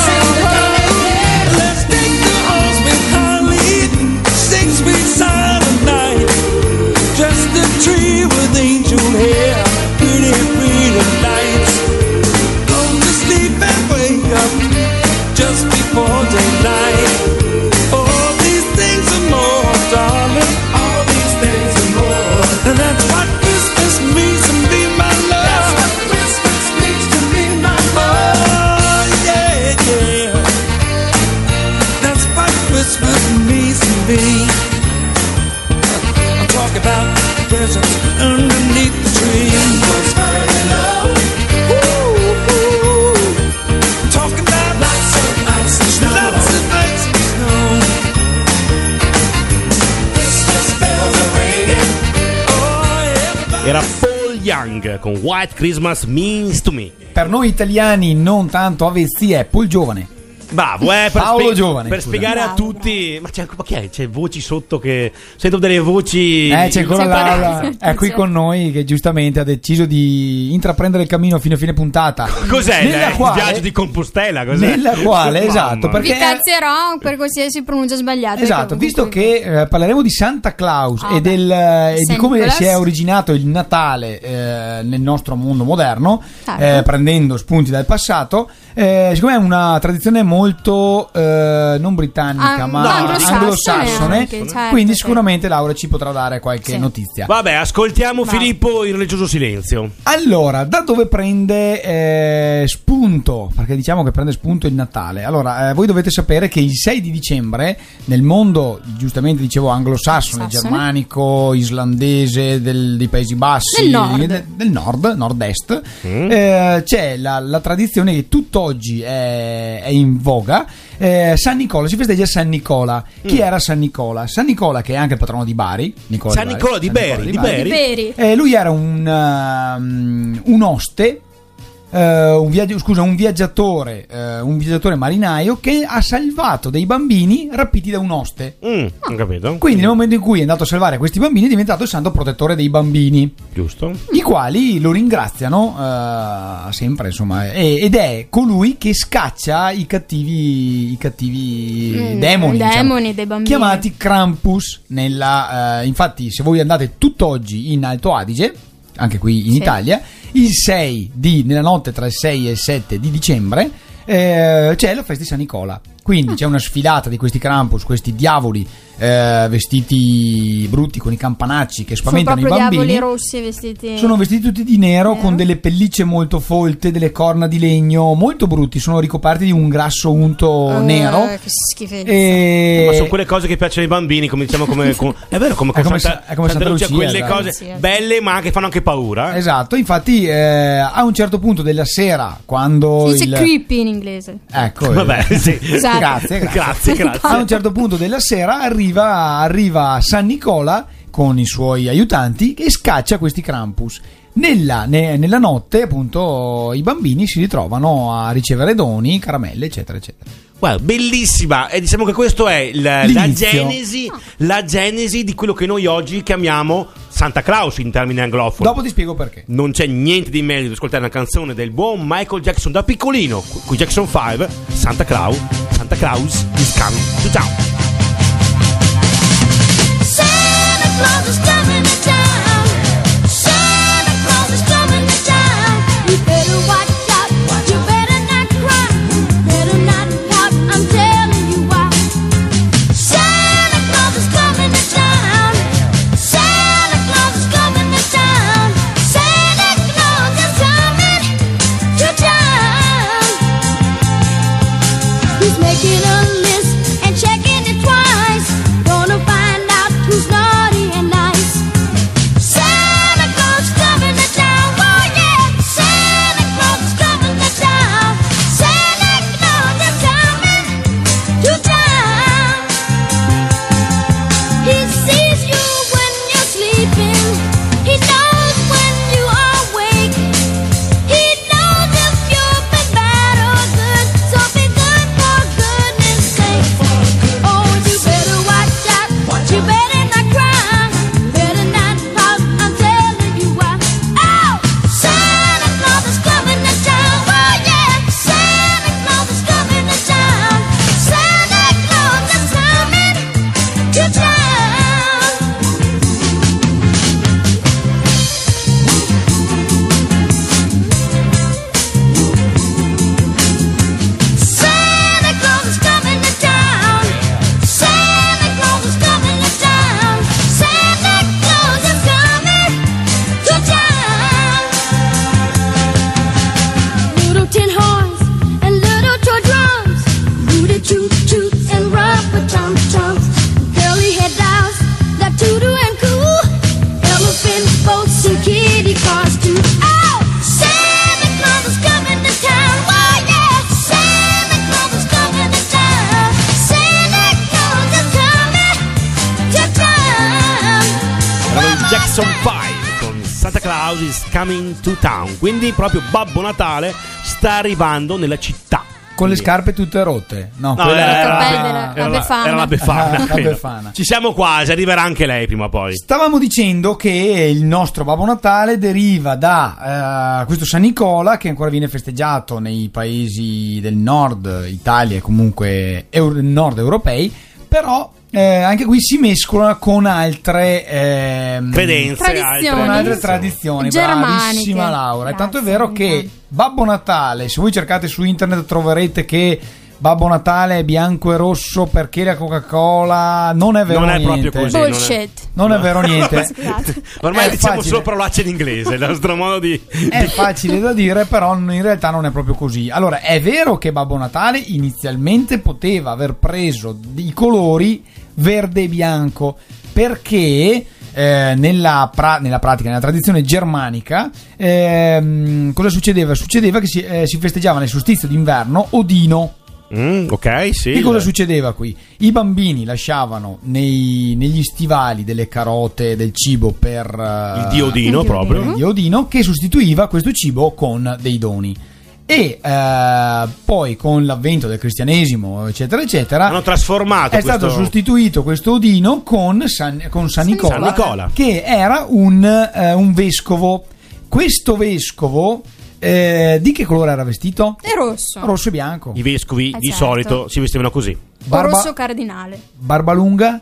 let's take the halls with holly, sing sweet silent night. Just a tree with angel hair, pretty, pretty lights. Go to sleep and wake up just before daylight. All these things and more, darling. All these things and more. And that's what Christmas means to me, my love. That's what Christmas means to me, my love. Oh, yeah, yeah. That's what Christmas means to me. I'm talking about presents underneath the tree. What's burning low? Ooh, ooh. I'm talking about lots of ice and snow. Lots of ice and snow. Christmas bells are ringing. Era Paul Young con White Christmas Means to Me. Per noi italiani non tanto avvezzi è Paul Giovane. Bravo, eh, per Paolo spie- Giovane, per scusa. spiegare a Bravo, tutti. Ma c'è anche ma che è? C'è voci sotto che sento delle voci. Eh, c'è ancora C'è Laura, ancora- è qui c'è. con noi che giustamente ha deciso di intraprendere il cammino fino a fine puntata. Cos'è? Nella il quale- viaggio di Compostela? Cos'è? Nella quale, Mamma esatto, mia. perché- Vi cazzerò per qualsiasi pronuncia sbagliata. Esatto, che visto comunque- che eh, parleremo di Santa Claus Ah, e, del, beh. e di Saint come Nicholas. si è originato il Natale eh, nel nostro mondo moderno, Certo. eh, prendendo spunti dal passato, eh, siccome è una tradizione molto eh, non britannica Ah, ma no, anglosassone anglosassone, anche, certo, quindi sì. sicuramente Laura ci potrà dare qualche Sì. notizia. Vabbè, ascoltiamo Bravo. Filippo in religioso silenzio. Allora, da dove prende eh, spunto? Perché diciamo che prende spunto il Natale. Allora, eh, voi dovete sapere che il sei di dicembre, nel mondo, giustamente dicevo, anglosassone, Sassone. germanico, islandese, del- dei Paesi Bassi, Del nord. de- del nord, nord-est, Mm. eh, c'è la, la tradizione che tutt'oggi è, è in voga. Eh, San Nicola, si festeggia San Nicola. Chi era San Nicola? San Nicola, che è anche il patrono di Bari. Nicola San di Bari. Nicola di San Bari, di Bari. Di Peri. Eh, lui era un, um, un oste, eh, un, viaggio- scusa, un viaggiatore, eh, un viaggiatore marinaio che ha salvato dei bambini rapiti da un oste. Mm, ho capito. Quindi nel momento in cui è andato a salvare questi bambini è diventato il santo protettore dei bambini, Giusto. i quali lo ringraziano eh, sempre, insomma, e- ed è colui che scaccia i cattivi, i cattivi Mm, demoni, i diciamo, demoni dei bambini. chiamati Krampus. Nella, eh, infatti, se voi andate tutt'oggi in Alto Adige, anche qui in Sì. Italia, il sei di, nella notte tra il sei e il sette di dicembre, eh, c'è la festa di San Nicola. Quindi c'è una sfilata di questi Krampus, questi diavoli eh, vestiti brutti con i campanacci che Sono spaventano i proprio bambini. diavoli rossi vestiti. Sono vestiti tutti di nero, Nero. con delle pellicce molto folte, delle corna di legno molto brutti. Sono ricoperti di un grasso unto Eh, nero. Che schifezza. E... Ma sono quelle cose che piacciono ai bambini, come diciamo come con- è vero, come, È con come Santa, Sa- è come Santa Lucia, quelle esatto. cose Sì, sì. belle ma che fanno anche paura. eh. Esatto, infatti eh, a un certo punto della sera, quando Si dice il... creepy in inglese. Ecco, eh, Vabbè, sì. Esatto. grazie, grazie. Grazie, grazie. A un certo punto della sera arriva, arriva San Nicola con i suoi aiutanti e scaccia questi Krampus. Nella, ne- nella notte, appunto, i bambini si ritrovano a ricevere doni, caramelle, eccetera, eccetera. Guarda, bellissima. E diciamo che questo è il- la L'inizio. genesi, la genesi di quello che noi oggi chiamiamo Santa Claus in termini anglofoni. Dopo ti spiego perché. Non c'è niente di meglio di ascoltare una canzone del buon Michael Jackson da piccolino, con Jackson cinque, Santa Claus, Santa Claus is coming to town. Santa Claus is coming to town. Santa Claus is coming to town. You better watch out. You better not cry. Better not pout. I'm telling you why. Santa Claus is coming to town. Santa Claus is coming to town. Santa Claus is coming to town. He's making a list and checking it twice. Gonna find out who's naughty and nice. Santa Claus is coming to town. Oh yeah, Santa Claus is coming to town. Santa Claus is coming to town. He sees you when you're sleeping. He knows when you are awake. He knows if you've been bad or good. So be good for goodness sake. Oh, you better watch out. You better not cry. Better not pout. I'm telling you why. Oh, Santa Claus is coming to town. Oh yeah, Santa Claus is coming to town. Santa Claus is coming to town. Santa Claus is coming to town. Santa Claus is coming to town. Santa Claus is coming to town. Little tin horns and little toy drums, booty toot toot and rubber tum tums, curly head dolls that toot and coo, elephant boats and kitty cars too. Oh, Santa Claus is coming to town. Oh yeah, Santa Claus is coming to town. Santa Claus is coming to town. Erano i Jackson cinque con Santa Claus is coming to town. Quindi proprio Babbo Natale sta arrivando nella città. con le scarpe tutte rotte. No, No, quella era, era, cappelli era- della- era la Befana. era la Befana, La credo. Befana. Ci siamo quasi, arriverà anche lei prima o poi. Stavamo dicendo che il nostro Babbo Natale deriva da eh, questo San Nicola, che ancora viene festeggiato nei paesi del nord Italia e comunque euro- nord europei, però eh, anche qui si mescola con altre ehm, Credenze, Tradizioni. con altre altre tradizioni. Germaniche. Bravissima Laura. E tanto è Grazie, vero che Nicola. Babbo Natale, se voi cercate su internet troverete che Babbo Natale è bianco e rosso perché la Coca-Cola non è vero Non è niente. proprio così. non è- Bullshit. Non è vero niente. Scusate. Ormai È diciamo facile. solo parolacce in inglese, il nostro modo di... È facile da dire, però in realtà non è proprio così. Allora, è vero che Babbo Natale inizialmente poteva aver preso i colori verde e bianco, perché eh, nella, pra- nella pratica, nella tradizione germanica, ehm, cosa succedeva? Succedeva che si, eh, si festeggiava nel solstizio d'inverno Odino. Mm, ok, sì. Che cosa succedeva qui? I bambini lasciavano nei- negli stivali delle carote, del cibo per eh, Il dio Odino Il dio proprio. il dio Odino, che sostituiva questo cibo con dei doni. E eh, poi con l'avvento del cristianesimo, eccetera, eccetera, Hanno trasformato è questo... stato sostituito questo Odino con San, con San Nicola, San Nicola. che era un, eh, un vescovo. Questo vescovo eh, di che colore era vestito? È rosso. Rosso e bianco. I vescovi Eh, di certo. solito si vestivano così. O Barba, rosso cardinale. barba lunga,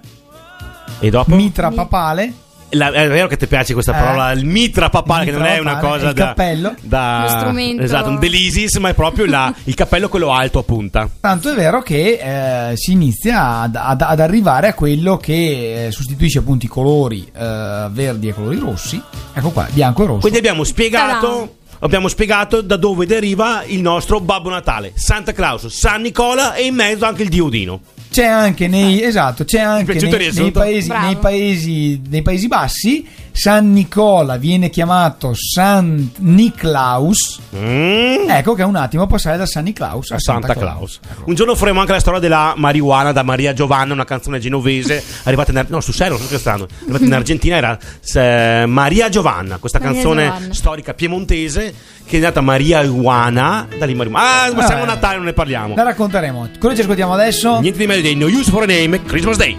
E dopo? mitra Mi- papale. La- è vero che ti piace questa Eh. parola, il mitra papale, che non Mitra è una papale, cosa il da, cappello. da Lo strumento. esatto, un dell'ISIS, ma è proprio la- il cappello quello alto a punta. Tanto è vero che eh, si inizia ad, ad- ad arrivare a quello che eh, sostituisce appunto i colori eh, verdi e colori rossi. Ecco qua, bianco e rosso. Quindi abbiamo spiegato, Ta-da. abbiamo spiegato da dove deriva il nostro Babbo Natale, Santa Claus, San Nicola e in mezzo anche il dio Odino. C'è anche nei esatto, c'è anche piaciuto nei, il nei, riassunto? paesi, Bravo. nei, paesi, nei Paesi Bassi San Nicola viene chiamato Sant Niklaus. Mm. Ecco che è un attimo passare da San Niklaus a, A Santa Claus. Claus. Un giorno faremo anche la storia della marijuana da Maria Giovanna, una canzone genovese arrivata in Ar- no, su serio, non sto scherzando. Arrivata in Argentina era eh, Maria Giovanna, questa Maria canzone Giovanna. storica piemontese che è nata Maria Iguana da lì Mari- Ah, ma siamo a Eh. Natale, non ne parliamo. La racconteremo. Cosa ci ascoltiamo adesso? Niente di meglio dei No Use for a Name, Christmas Day.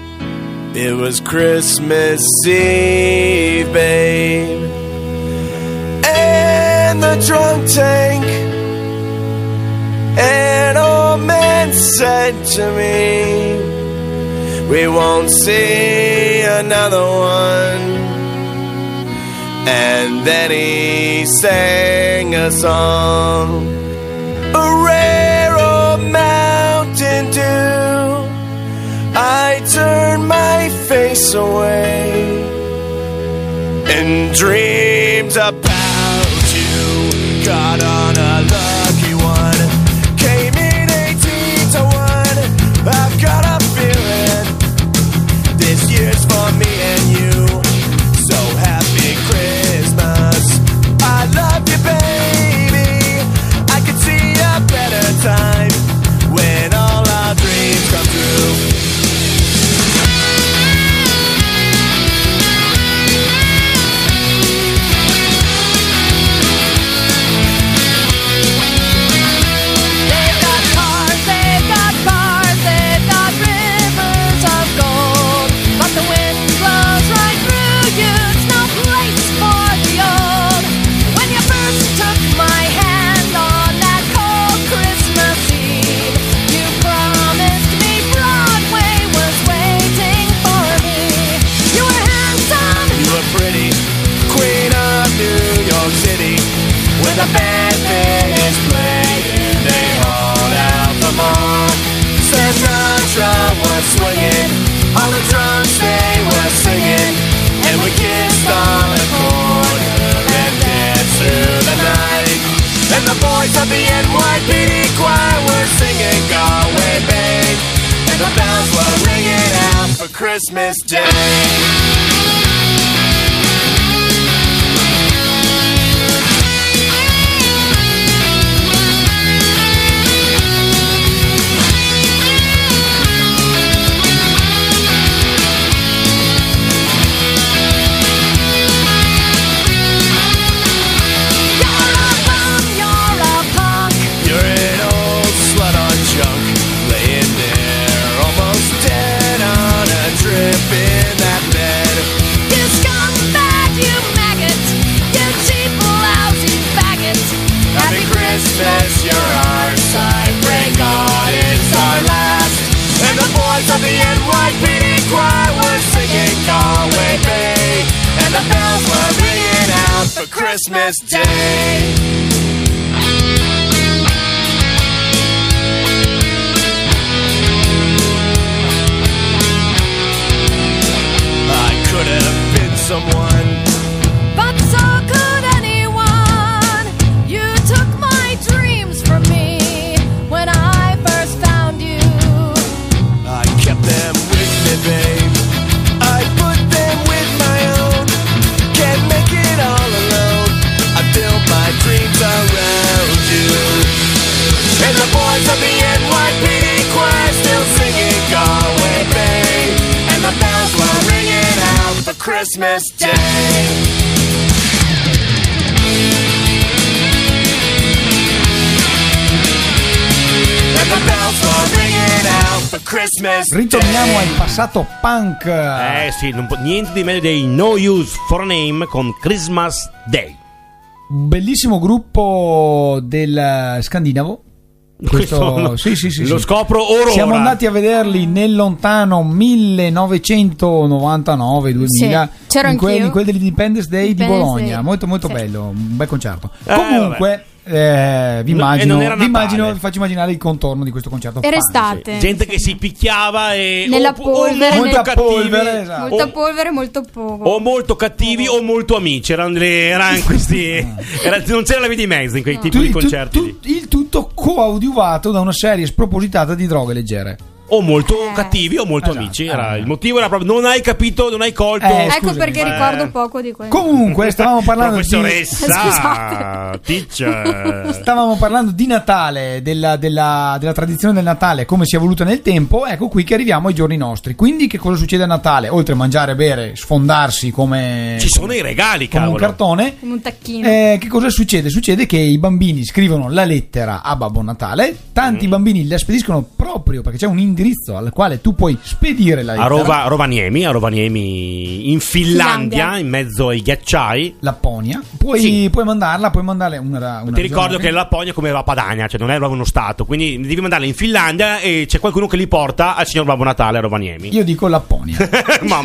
It was Christmas Eve, babe, and the drunk tank. An old man said to me, we won't see another one. And then he sang a song, a rare old Mountain Dew. I turned my face away and dreamed about you. Got on a lucky one, came in eighteen to one. I've got a feeling this year's for me and you. So happy Christmas, I love you, baby. I could see a better time when all our dreams come true. They've got cars, they've got bars, they've got rivers of gold. But the wind blows right through you, it's no place for the old. When you first took my hand on that cold Christmas Eve, you promised me Broadway was waiting for me. You were handsome, You were pretty, queen of New York City. When the band finished playing, they hauled out the mall. Sinatra was swinging, all the drums they were singing, and we kissed on the corner and danced through the night. And the boys of the N Y P D choir were singing Galway Bay, and the bells were ringing out for Christmas Day. you're a bum, you're a punk. You're an old Christmas Day. I could have been someone, But so could anyone. You took my dreams from me when I first found you. I kept them with me, babe. I put them with my own. Can't make it all alone. I built my dreams around you. And the boys of the N Y P D choir still singing Galway Bay. And the bells were ringing out for Christmas Day. And the bells were ringing out for Christmas Day. Ritorniamo al passato punk. Eh sì, non può- niente di meglio dei No Use for a Name con Christmas Day. Bellissimo gruppo del scandinavo. Questo, Questo sì, sì, sì, lo sì. scopro ora. Siamo ora. andati a vederli nel lontano millenovecentonovantanove duemila, Sì, c'ero in, quel, anch'io. in quel dell'Independence Day di Independence Bologna. Day. Molto molto Sì. bello, un bel concerto. Eh, Comunque eh, vi No, e immagino, non era vi immagino, Natale. vi faccio immaginare il contorno di questo concerto. Era punk. estate. Gente che si picchiava e Nella o, polvere, o molto Molta cattivi, polvere, esatto. Molta o, polvere, molto poco. o molto cattivi o molto amici. Erano, le- erano questi. era- non c'era la via di mezzo in quei tipi Tu- di tu- concerti tu- lì. il tutto coadiuvato da una serie spropositata di droghe leggere. O molto Eh. cattivi o molto Esatto. amici. Era- Ah. il motivo era proprio: non hai capito, non hai colto. Eh, Ecco scusami. perché Eh. ricordo poco di quello. Comunque stavamo parlando di Professoressa, Scusate. teacher. Stavamo parlando di Natale, della, della- della tradizione del Natale, come si è evoluta nel tempo. Ecco qui che arriviamo ai giorni nostri. Quindi, che cosa succede a Natale? Oltre a mangiare, bere, sfondarsi come, Ci sono i regali, come un cavolo. cartone, Come un tacchino. eh, che cosa succede? Succede che i bambini scrivono la lettera a Babbo Natale. Tanti Mm. bambini la spediscono proprio perché c'è un indirizzo al quale tu puoi spedire la A, lettera. Rova- a Rovaniemi, a Rovaniemi in Finlandia, Finlandia. in mezzo ai ghiacciai. Lapponia. Puoi, Sì. puoi mandarla, puoi mandarle una, una Ti ricordo regione- che la Lapponia come la Padania, cioè non è proprio uno stato, quindi devi mandarla in Finlandia e c'è qualcuno che li porta al signor Babbo Natale a Rovaniemi. Io dico Lapponia. Ma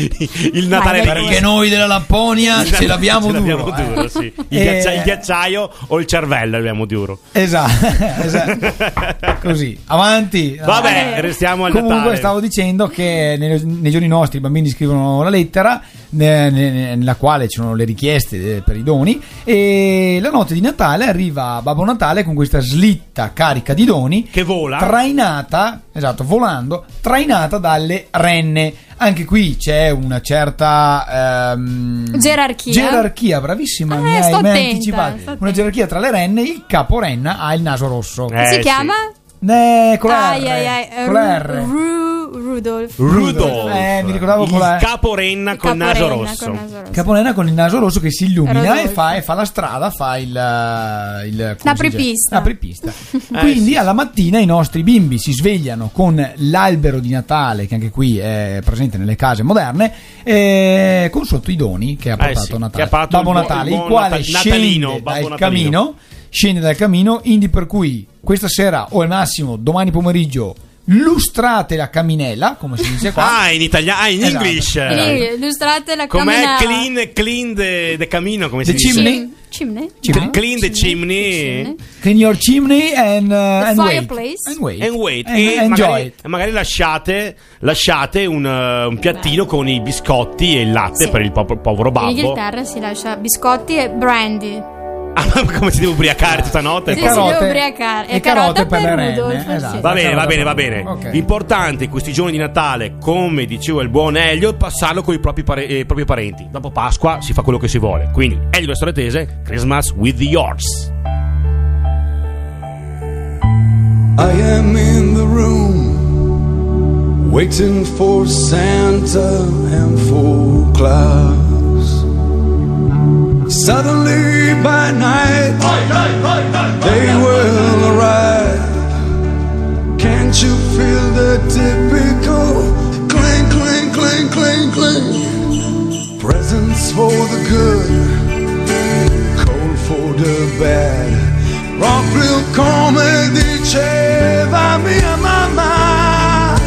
il Natale Vai, lì- Perché noi della Lapponia ce l'abbiamo Ce duro. l'abbiamo eh. duro, sì. Il, Eh, ghiaccia- il ghiacciaio o il cervello abbiamo duro. Esatto, esatto. Così, avanti. Vabbè, Eh. restiamo al Comunque Natale. stavo dicendo che nei, nei giorni nostri i bambini scrivono la lettera ne- ne- nella quale ci sono le richieste eh, per i doni, e la notte di Natale arriva Babbo Natale con questa slitta carica di doni Che vola. trainata, esatto, volando, trainata dalle renne. Anche qui c'è una certa ehm, Gerarchia. gerarchia, bravissima, Eh, mi hai, sto mi hai attenta, anticipato. sto Una attenta. gerarchia tra le renne. Il caporenna ha il naso rosso. Eh, si sì. chiama? Eh, con la Ai, R, ai, ai, con la R. Ru- Rudolf. Rudolf. Eh, mi ricordavo il con la- caporenna col naso Caporenna rosso. col naso rosso. Caporenna con il naso rosso che si illumina Rodolfo. e fa, e fa la strada, fa il, eh, il come si dice? L'apripista. L'apripista. Quindi sì. alla mattina i nostri bimbi si svegliano con l'albero di Natale, che anche qui è presente nelle case moderne, e con sotto i doni che ha portato sì, Natale. che ha portato Babbo il buon- Natale, il il, buon quale Natal- scende natalino, dal Babbo Natalino. camino, scende dal camino, indi per cui questa sera o al massimo domani pomeriggio lustrate la caminella, come si dice qua. Ah, in italiano, ah, in Esatto. English. Lì, illustrate la Com'è camminata. clean, clean the, the camino, come si The dice? chimney? Chimney? Chimney. No? Clean the chimney. Clean your chimney and, uh, and wait. fireplace. And wait. And wait. And e enjoy magari, it. magari lasciate, lasciate un, uh, un piattino con i biscotti e il latte Sì. per il po- povero In babbo. Inghilterra si lascia biscotti e brandy. Ah, ma come si deve ubriacare tutta notte? Sì, E si carote- deve ubriacare. e E carote carota per le per renne, Rudolf. esatto. sì. Va bene, va Carote bene, va per- bene. ok. L'importante in questi giorni di Natale, come diceva il buon Elio, è passarlo con i propri, pare- eh, propri parenti. Dopo Pasqua si fa quello che si vuole. Quindi, Elio e Storetese, Christmas with the yours. I am in the room, waiting for Santa and for Claus. Suddenly by night, they will arrive. Can't you feel the typical clink, clink, clink, clink, clink? Presents for the good, cold for the bad. Proprio come diceva mia mamma,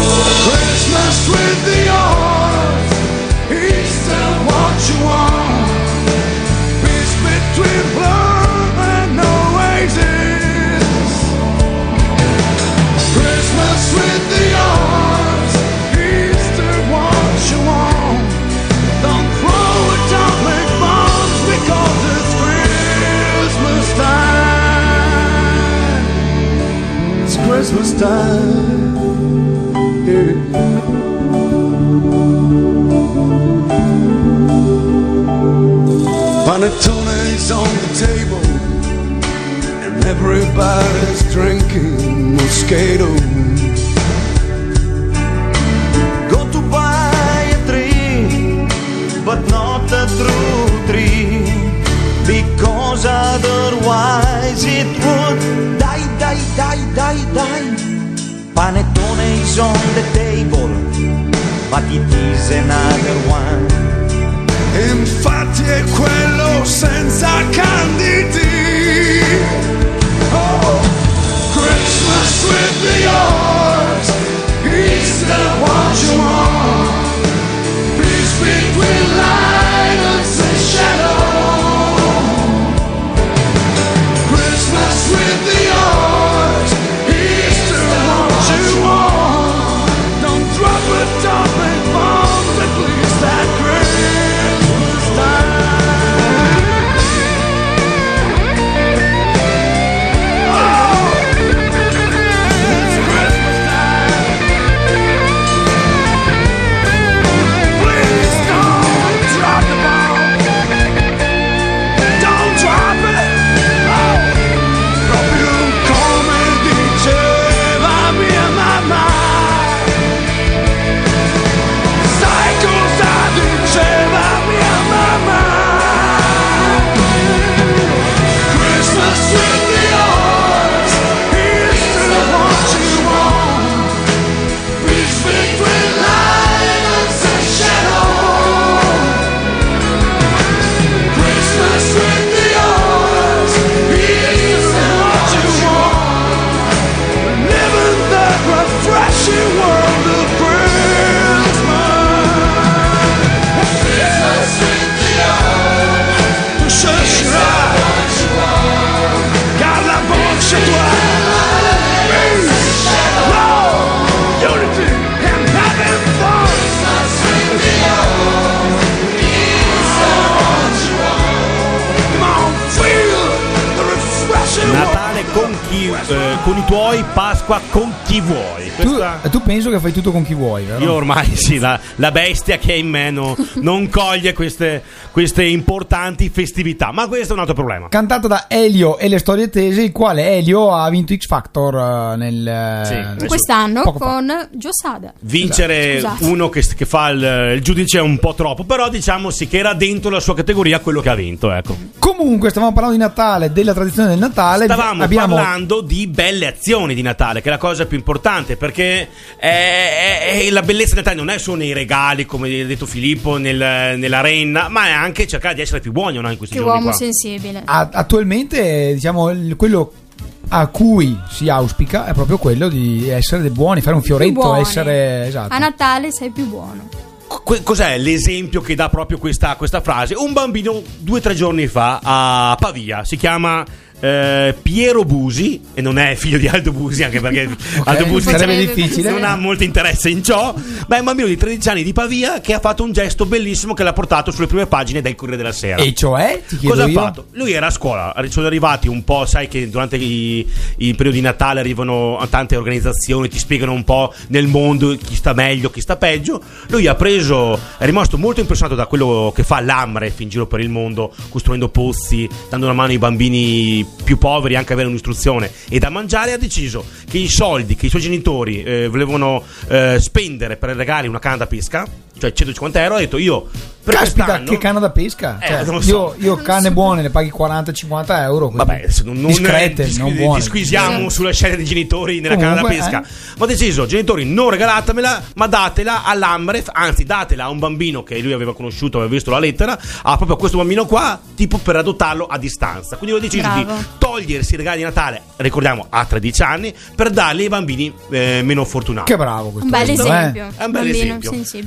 Christmas with the yours, Easter what you want. time. Yeah. Panettone's on the table and everybody's drinking Moscato. Go to buy a tree, but not a true tree, because otherwise it would die, die, die, die, die. Panettone is on the table, but it is another one. Infatti è quello senza candidi. Oh, Christmas with the yours, Easter what you want, peace between light and shadow. Christmas with the yours, Easter what you want, don't drop atomic bombs, at least that Christmas time. Oh, it's Christmas time. Please don't drop the bomb. Don't drop it. Oh, proprio come diceva mia mamma. Sai cosa diceva mia mamma? Christmas with the yours, Easter what you want, peace between light and shadow. Christmas with the yours, Easter what you want, live in that refreshing world of Christmas. Christmas with the yours, shush your eyes, got la voce tua, peace, love, unity, and having fun. Christmas with the yours, Easter what you want, come on, feel the refreshing world. Natale con chi, eh, con i tuoi, Pasqua con chi vuoi. Tu, Questa... tu penso che fai tutto con chi vuoi, vero? Io ormai sì, la, la bestia che è in me no- non coglie queste, queste importanti festività, ma questo è un altro problema. Cantata da Elio e le storie tese, il quale Elio ha vinto X Factor eh, nel eh, Sì. adesso- Quest'anno poco fa. con Giosada. Vincere Scusate. uno che, che fa il, il giudice è un po' troppo, però diciamo sì che era dentro la sua categoria quello che ha vinto, ecco. Comunque stavamo parlando di Natale, della tradizione del Natale. Stavamo Abbiamo parlando di belle azioni di Natale, che è la cosa più importante, perché è, è- è la bellezza di Natale non è solo nei regali, come ha detto Filippo, nel- nella renna, ma è anche cercare di essere più buoni, no, in questi Più giorni uomo qua. sensibile. a- attualmente diciamo il- quello a cui si auspica è proprio quello di essere dei buoni, fare un Più fioretto, buoni. essere esatto. A Natale sei più buono. Que- Cos'è l'esempio che dà proprio questa, questa frase? Un bambino due o tre giorni fa a Pavia, si chiama eh, Piero Busi, e non è figlio di Aldo Busi, anche perché Aldo Busi sarebbe non- difficile. non ha molto interesse in ciò, ma è un bambino di tredici anni di Pavia che ha fatto un gesto bellissimo che l'ha portato sulle prime pagine del Corriere della Sera. E cioè, ti chiedo Cosa io? ha fatto? Lui era a scuola, sono arrivati un po', sai che durante i, i periodi di Natale arrivano tante organizzazioni, ti spiegano un po' nel mondo chi sta meglio, chi sta peggio. Lui ha preso, è rimasto molto impressionato da quello che fa l'Amref in giro per il mondo, costruendo pozzi, dando una mano ai bambini più poveri, anche avere un'istruzione e da mangiare. Ha deciso che i soldi che i suoi genitori eh, volevano eh, spendere per regalare una canna da pesca, cioè centocinquanta euro, ha detto io per Caspita, quest'anno che canna da pesca! Eh, Cioè, non lo so. io, io canne buone le paghi quaranta cinquanta euro. quindi Vabbè, se non, non discrete, dis- non buone. disquisiamo sulla scelta dei genitori nella canna da Comunque, pesca. eh. Ma ho deciso, genitori, non regalatemela, ma datela all'Amref, anzi datela a un bambino che lui aveva conosciuto, aveva visto la lettera, a proprio questo bambino qua, tipo per adottarlo a distanza. Quindi ho deciso Bravo. di togliersi i regali di Natale, ricordiamo, a tredici anni, per darli ai bambini eh, meno fortunati. Che bravo questo. Un bel questo, esempio. eh. È un bel Bambino esempio. sensibile, un bel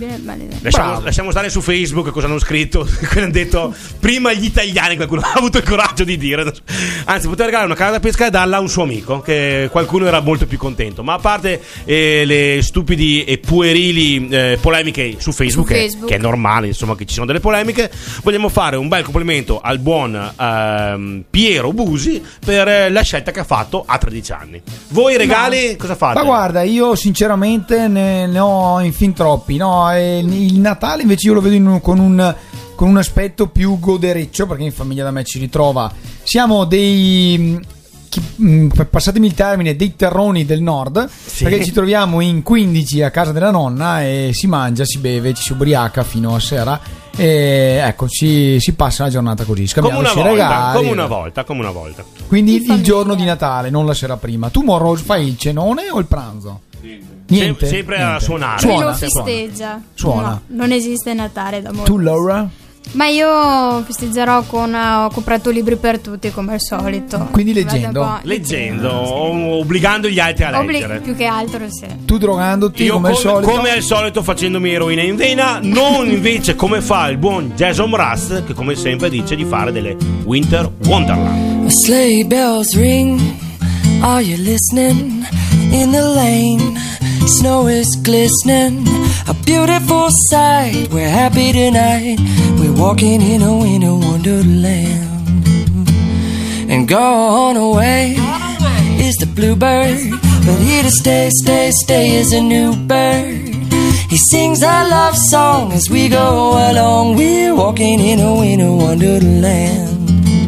Lasciamo, lasciamo stare su Facebook cosa hanno scritto. Hanno detto prima gli italiani, qualcuno ha avuto il coraggio di dire. Anzi, poteva regalare una canna da pesca e darla a un suo amico, che qualcuno era molto più contento. Ma a parte eh, le stupidi e puerili eh, polemiche su Facebook, Su che- Facebook. Che, è normale, insomma, che ci sono delle polemiche, vogliamo fare un bel complimento al buon ehm, Piero Busi per eh, la scelta che ha fatto a tredici anni. Voi regali cosa fate? Ma guarda, io sinceramente ne, ne ho in fin troppi. No, e il Natale invece io lo vedo in un- con un con un aspetto più godereccio, perché in famiglia da me ci ritrova. Siamo dei mh, chi- mh, passatemi il termine, dei terroni del nord, perché ci troviamo in quindici a casa della nonna e si mangia, si beve, ci si ubriaca fino a sera. E ecco, si, si passa la giornata così, Come una scambiandosi volta, regali. come una volta, come una volta. Quindi il giorno di Natale, non la sera prima. Tu, Morro, fai il cenone o il pranzo? Niente. Sem- sempre a Niente. suonare. Lui Suona, lo festeggia. Suona. No, non esiste Natale da molto. Tu, Laura? Ma io festeggerò con ho comprato libri per tutti come al solito. Quindi Vado leggendo? un po'- Leggendo, o- obbligando gli altri a Obbli- leggere. più che altro sì. Tu drogandoti Io come al solito? come al solito facendomi eroina in vena, non invece come fa il buon Jason Mraz, che come sempre dice di fare delle Winter Wonderland. Sleigh bells ring, are you listening? In the lane, snow is glistening, a beautiful sight. We're happy tonight, we're walking in a winter wonderland. And gone away is the bluebird, but here to stay, stay, stay is a new bird. He sings our love song as we go along, we're walking in a winter wonderland.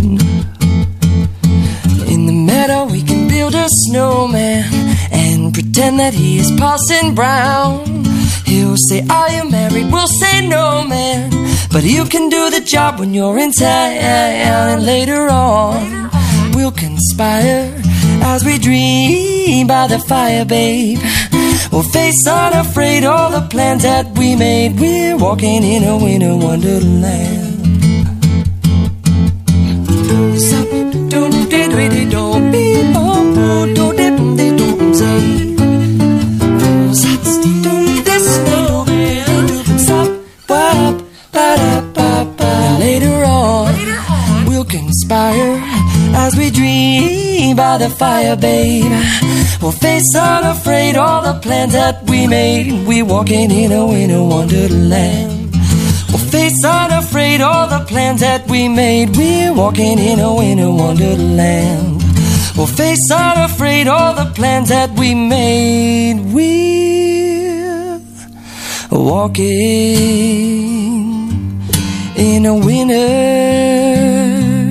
In the meadow we can build a snowman and pretend that he is Parson Brown. He'll say, are you married? We'll say no, man, but you can do the job when you're in town. And later on we'll conspire as we dream by the fire, babe. We'll face unafraid all the plans that we made. We're walking in a winter wonderland. And later on, we'll conspire as we dream by the fire, babe. We'll face unafraid all the plans that we made. We're walking in a winter wonderland. We'll face unafraid all the plans that we made. We're walking in a winter wonderland. We'll face unafraid all the plans that we made. We're walking in a winter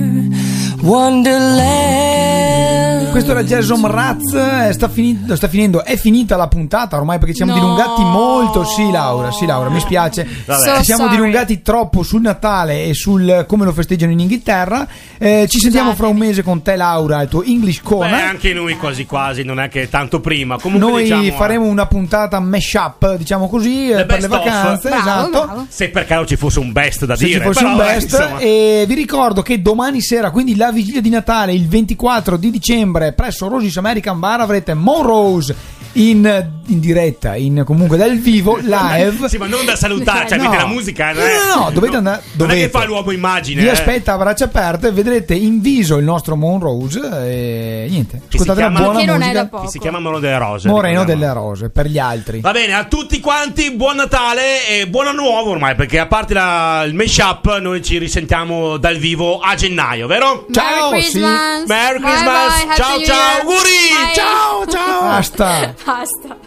wonderland. Questo era Jason Mraz, eh, sta, finito, sta finendo, è finita la puntata ormai perché ci siamo No. dilungati molto. Sì, Laura, sì, Laura, mi spiace. Vabbè. Ci siamo sorry. dilungati troppo sul Natale e sul come lo festeggiano in Inghilterra. Eh, ci sentiamo fra un mese con te, Laura, il tuo English Beh, Corner. anche noi quasi quasi, non è che tanto prima. Comunque Noi diciamo, faremo una puntata mash-up, diciamo così, eh, The per le best of. vacanze. Bravo, esatto. bravo. se per caso ci fosse un best da Se dire, ci fosse però, un vabbè, best, insomma. e vi ricordo che domani sera, quindi la vigilia di Natale, il ventiquattro di dicembre, presso Rosie's American Bar avrete Monrose in, in diretta, in comunque dal vivo, live. Sì, ma non da salutare, cioè No. avete la musica, No, no, no, dovete andare- Non è che dovete. fa l'uomo immagine. Vi eh. aspetta a braccia aperte, vedrete in viso il nostro Monrose e niente, Che si ascoltate la chiama- buona Che non è musica. da poco. Che si chiama Moreno delle Rose. Moreno ricordiamo. delle Rose per gli altri. Va bene, a tutti quanti buon Natale e buon anno nuovo ormai, perché a parte la- il mashup noi ci risentiamo dal vivo a gennaio, vero? Ciao, Merry sì. Christmas. Merry Bye Christmas. bye, Happy Ciao New ciao, Year. auguri. Bye. Ciao ciao. Basta. Basta.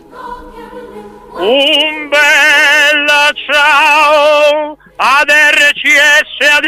Un bella ciao ad R C S ad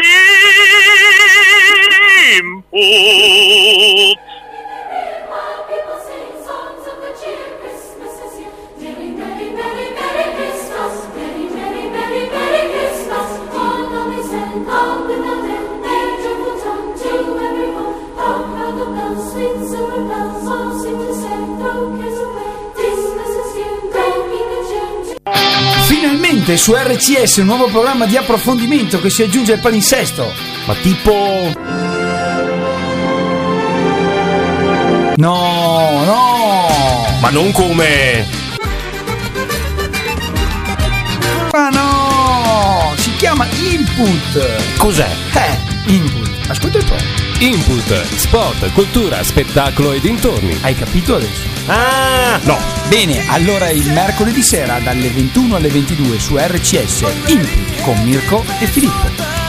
Input. People sing songs of good cheer. Christmas is here. Merry, merry, merry, merry Christmas. Merry, merry, merry, merry Christmas. All love is and all without end. Their joyful tongue to every home. Hark, how the bells, sweet silver bells, all sing to say, throw cares away. Christmas is here. Don't be the change. Finalmente su R C S un nuovo programma di approfondimento che si aggiunge al palinsesto. Ma tipo... No, no! Ma non come Ma no! Input. Cos'è? Eh, Input. Ascolta il po'. Input, sport, cultura, spettacolo e dintorni. Hai capito adesso? Ah, no. Bene, allora il mercoledì sera dalle ventuno alle ventidue su R C S Input con Mirko e Filippo.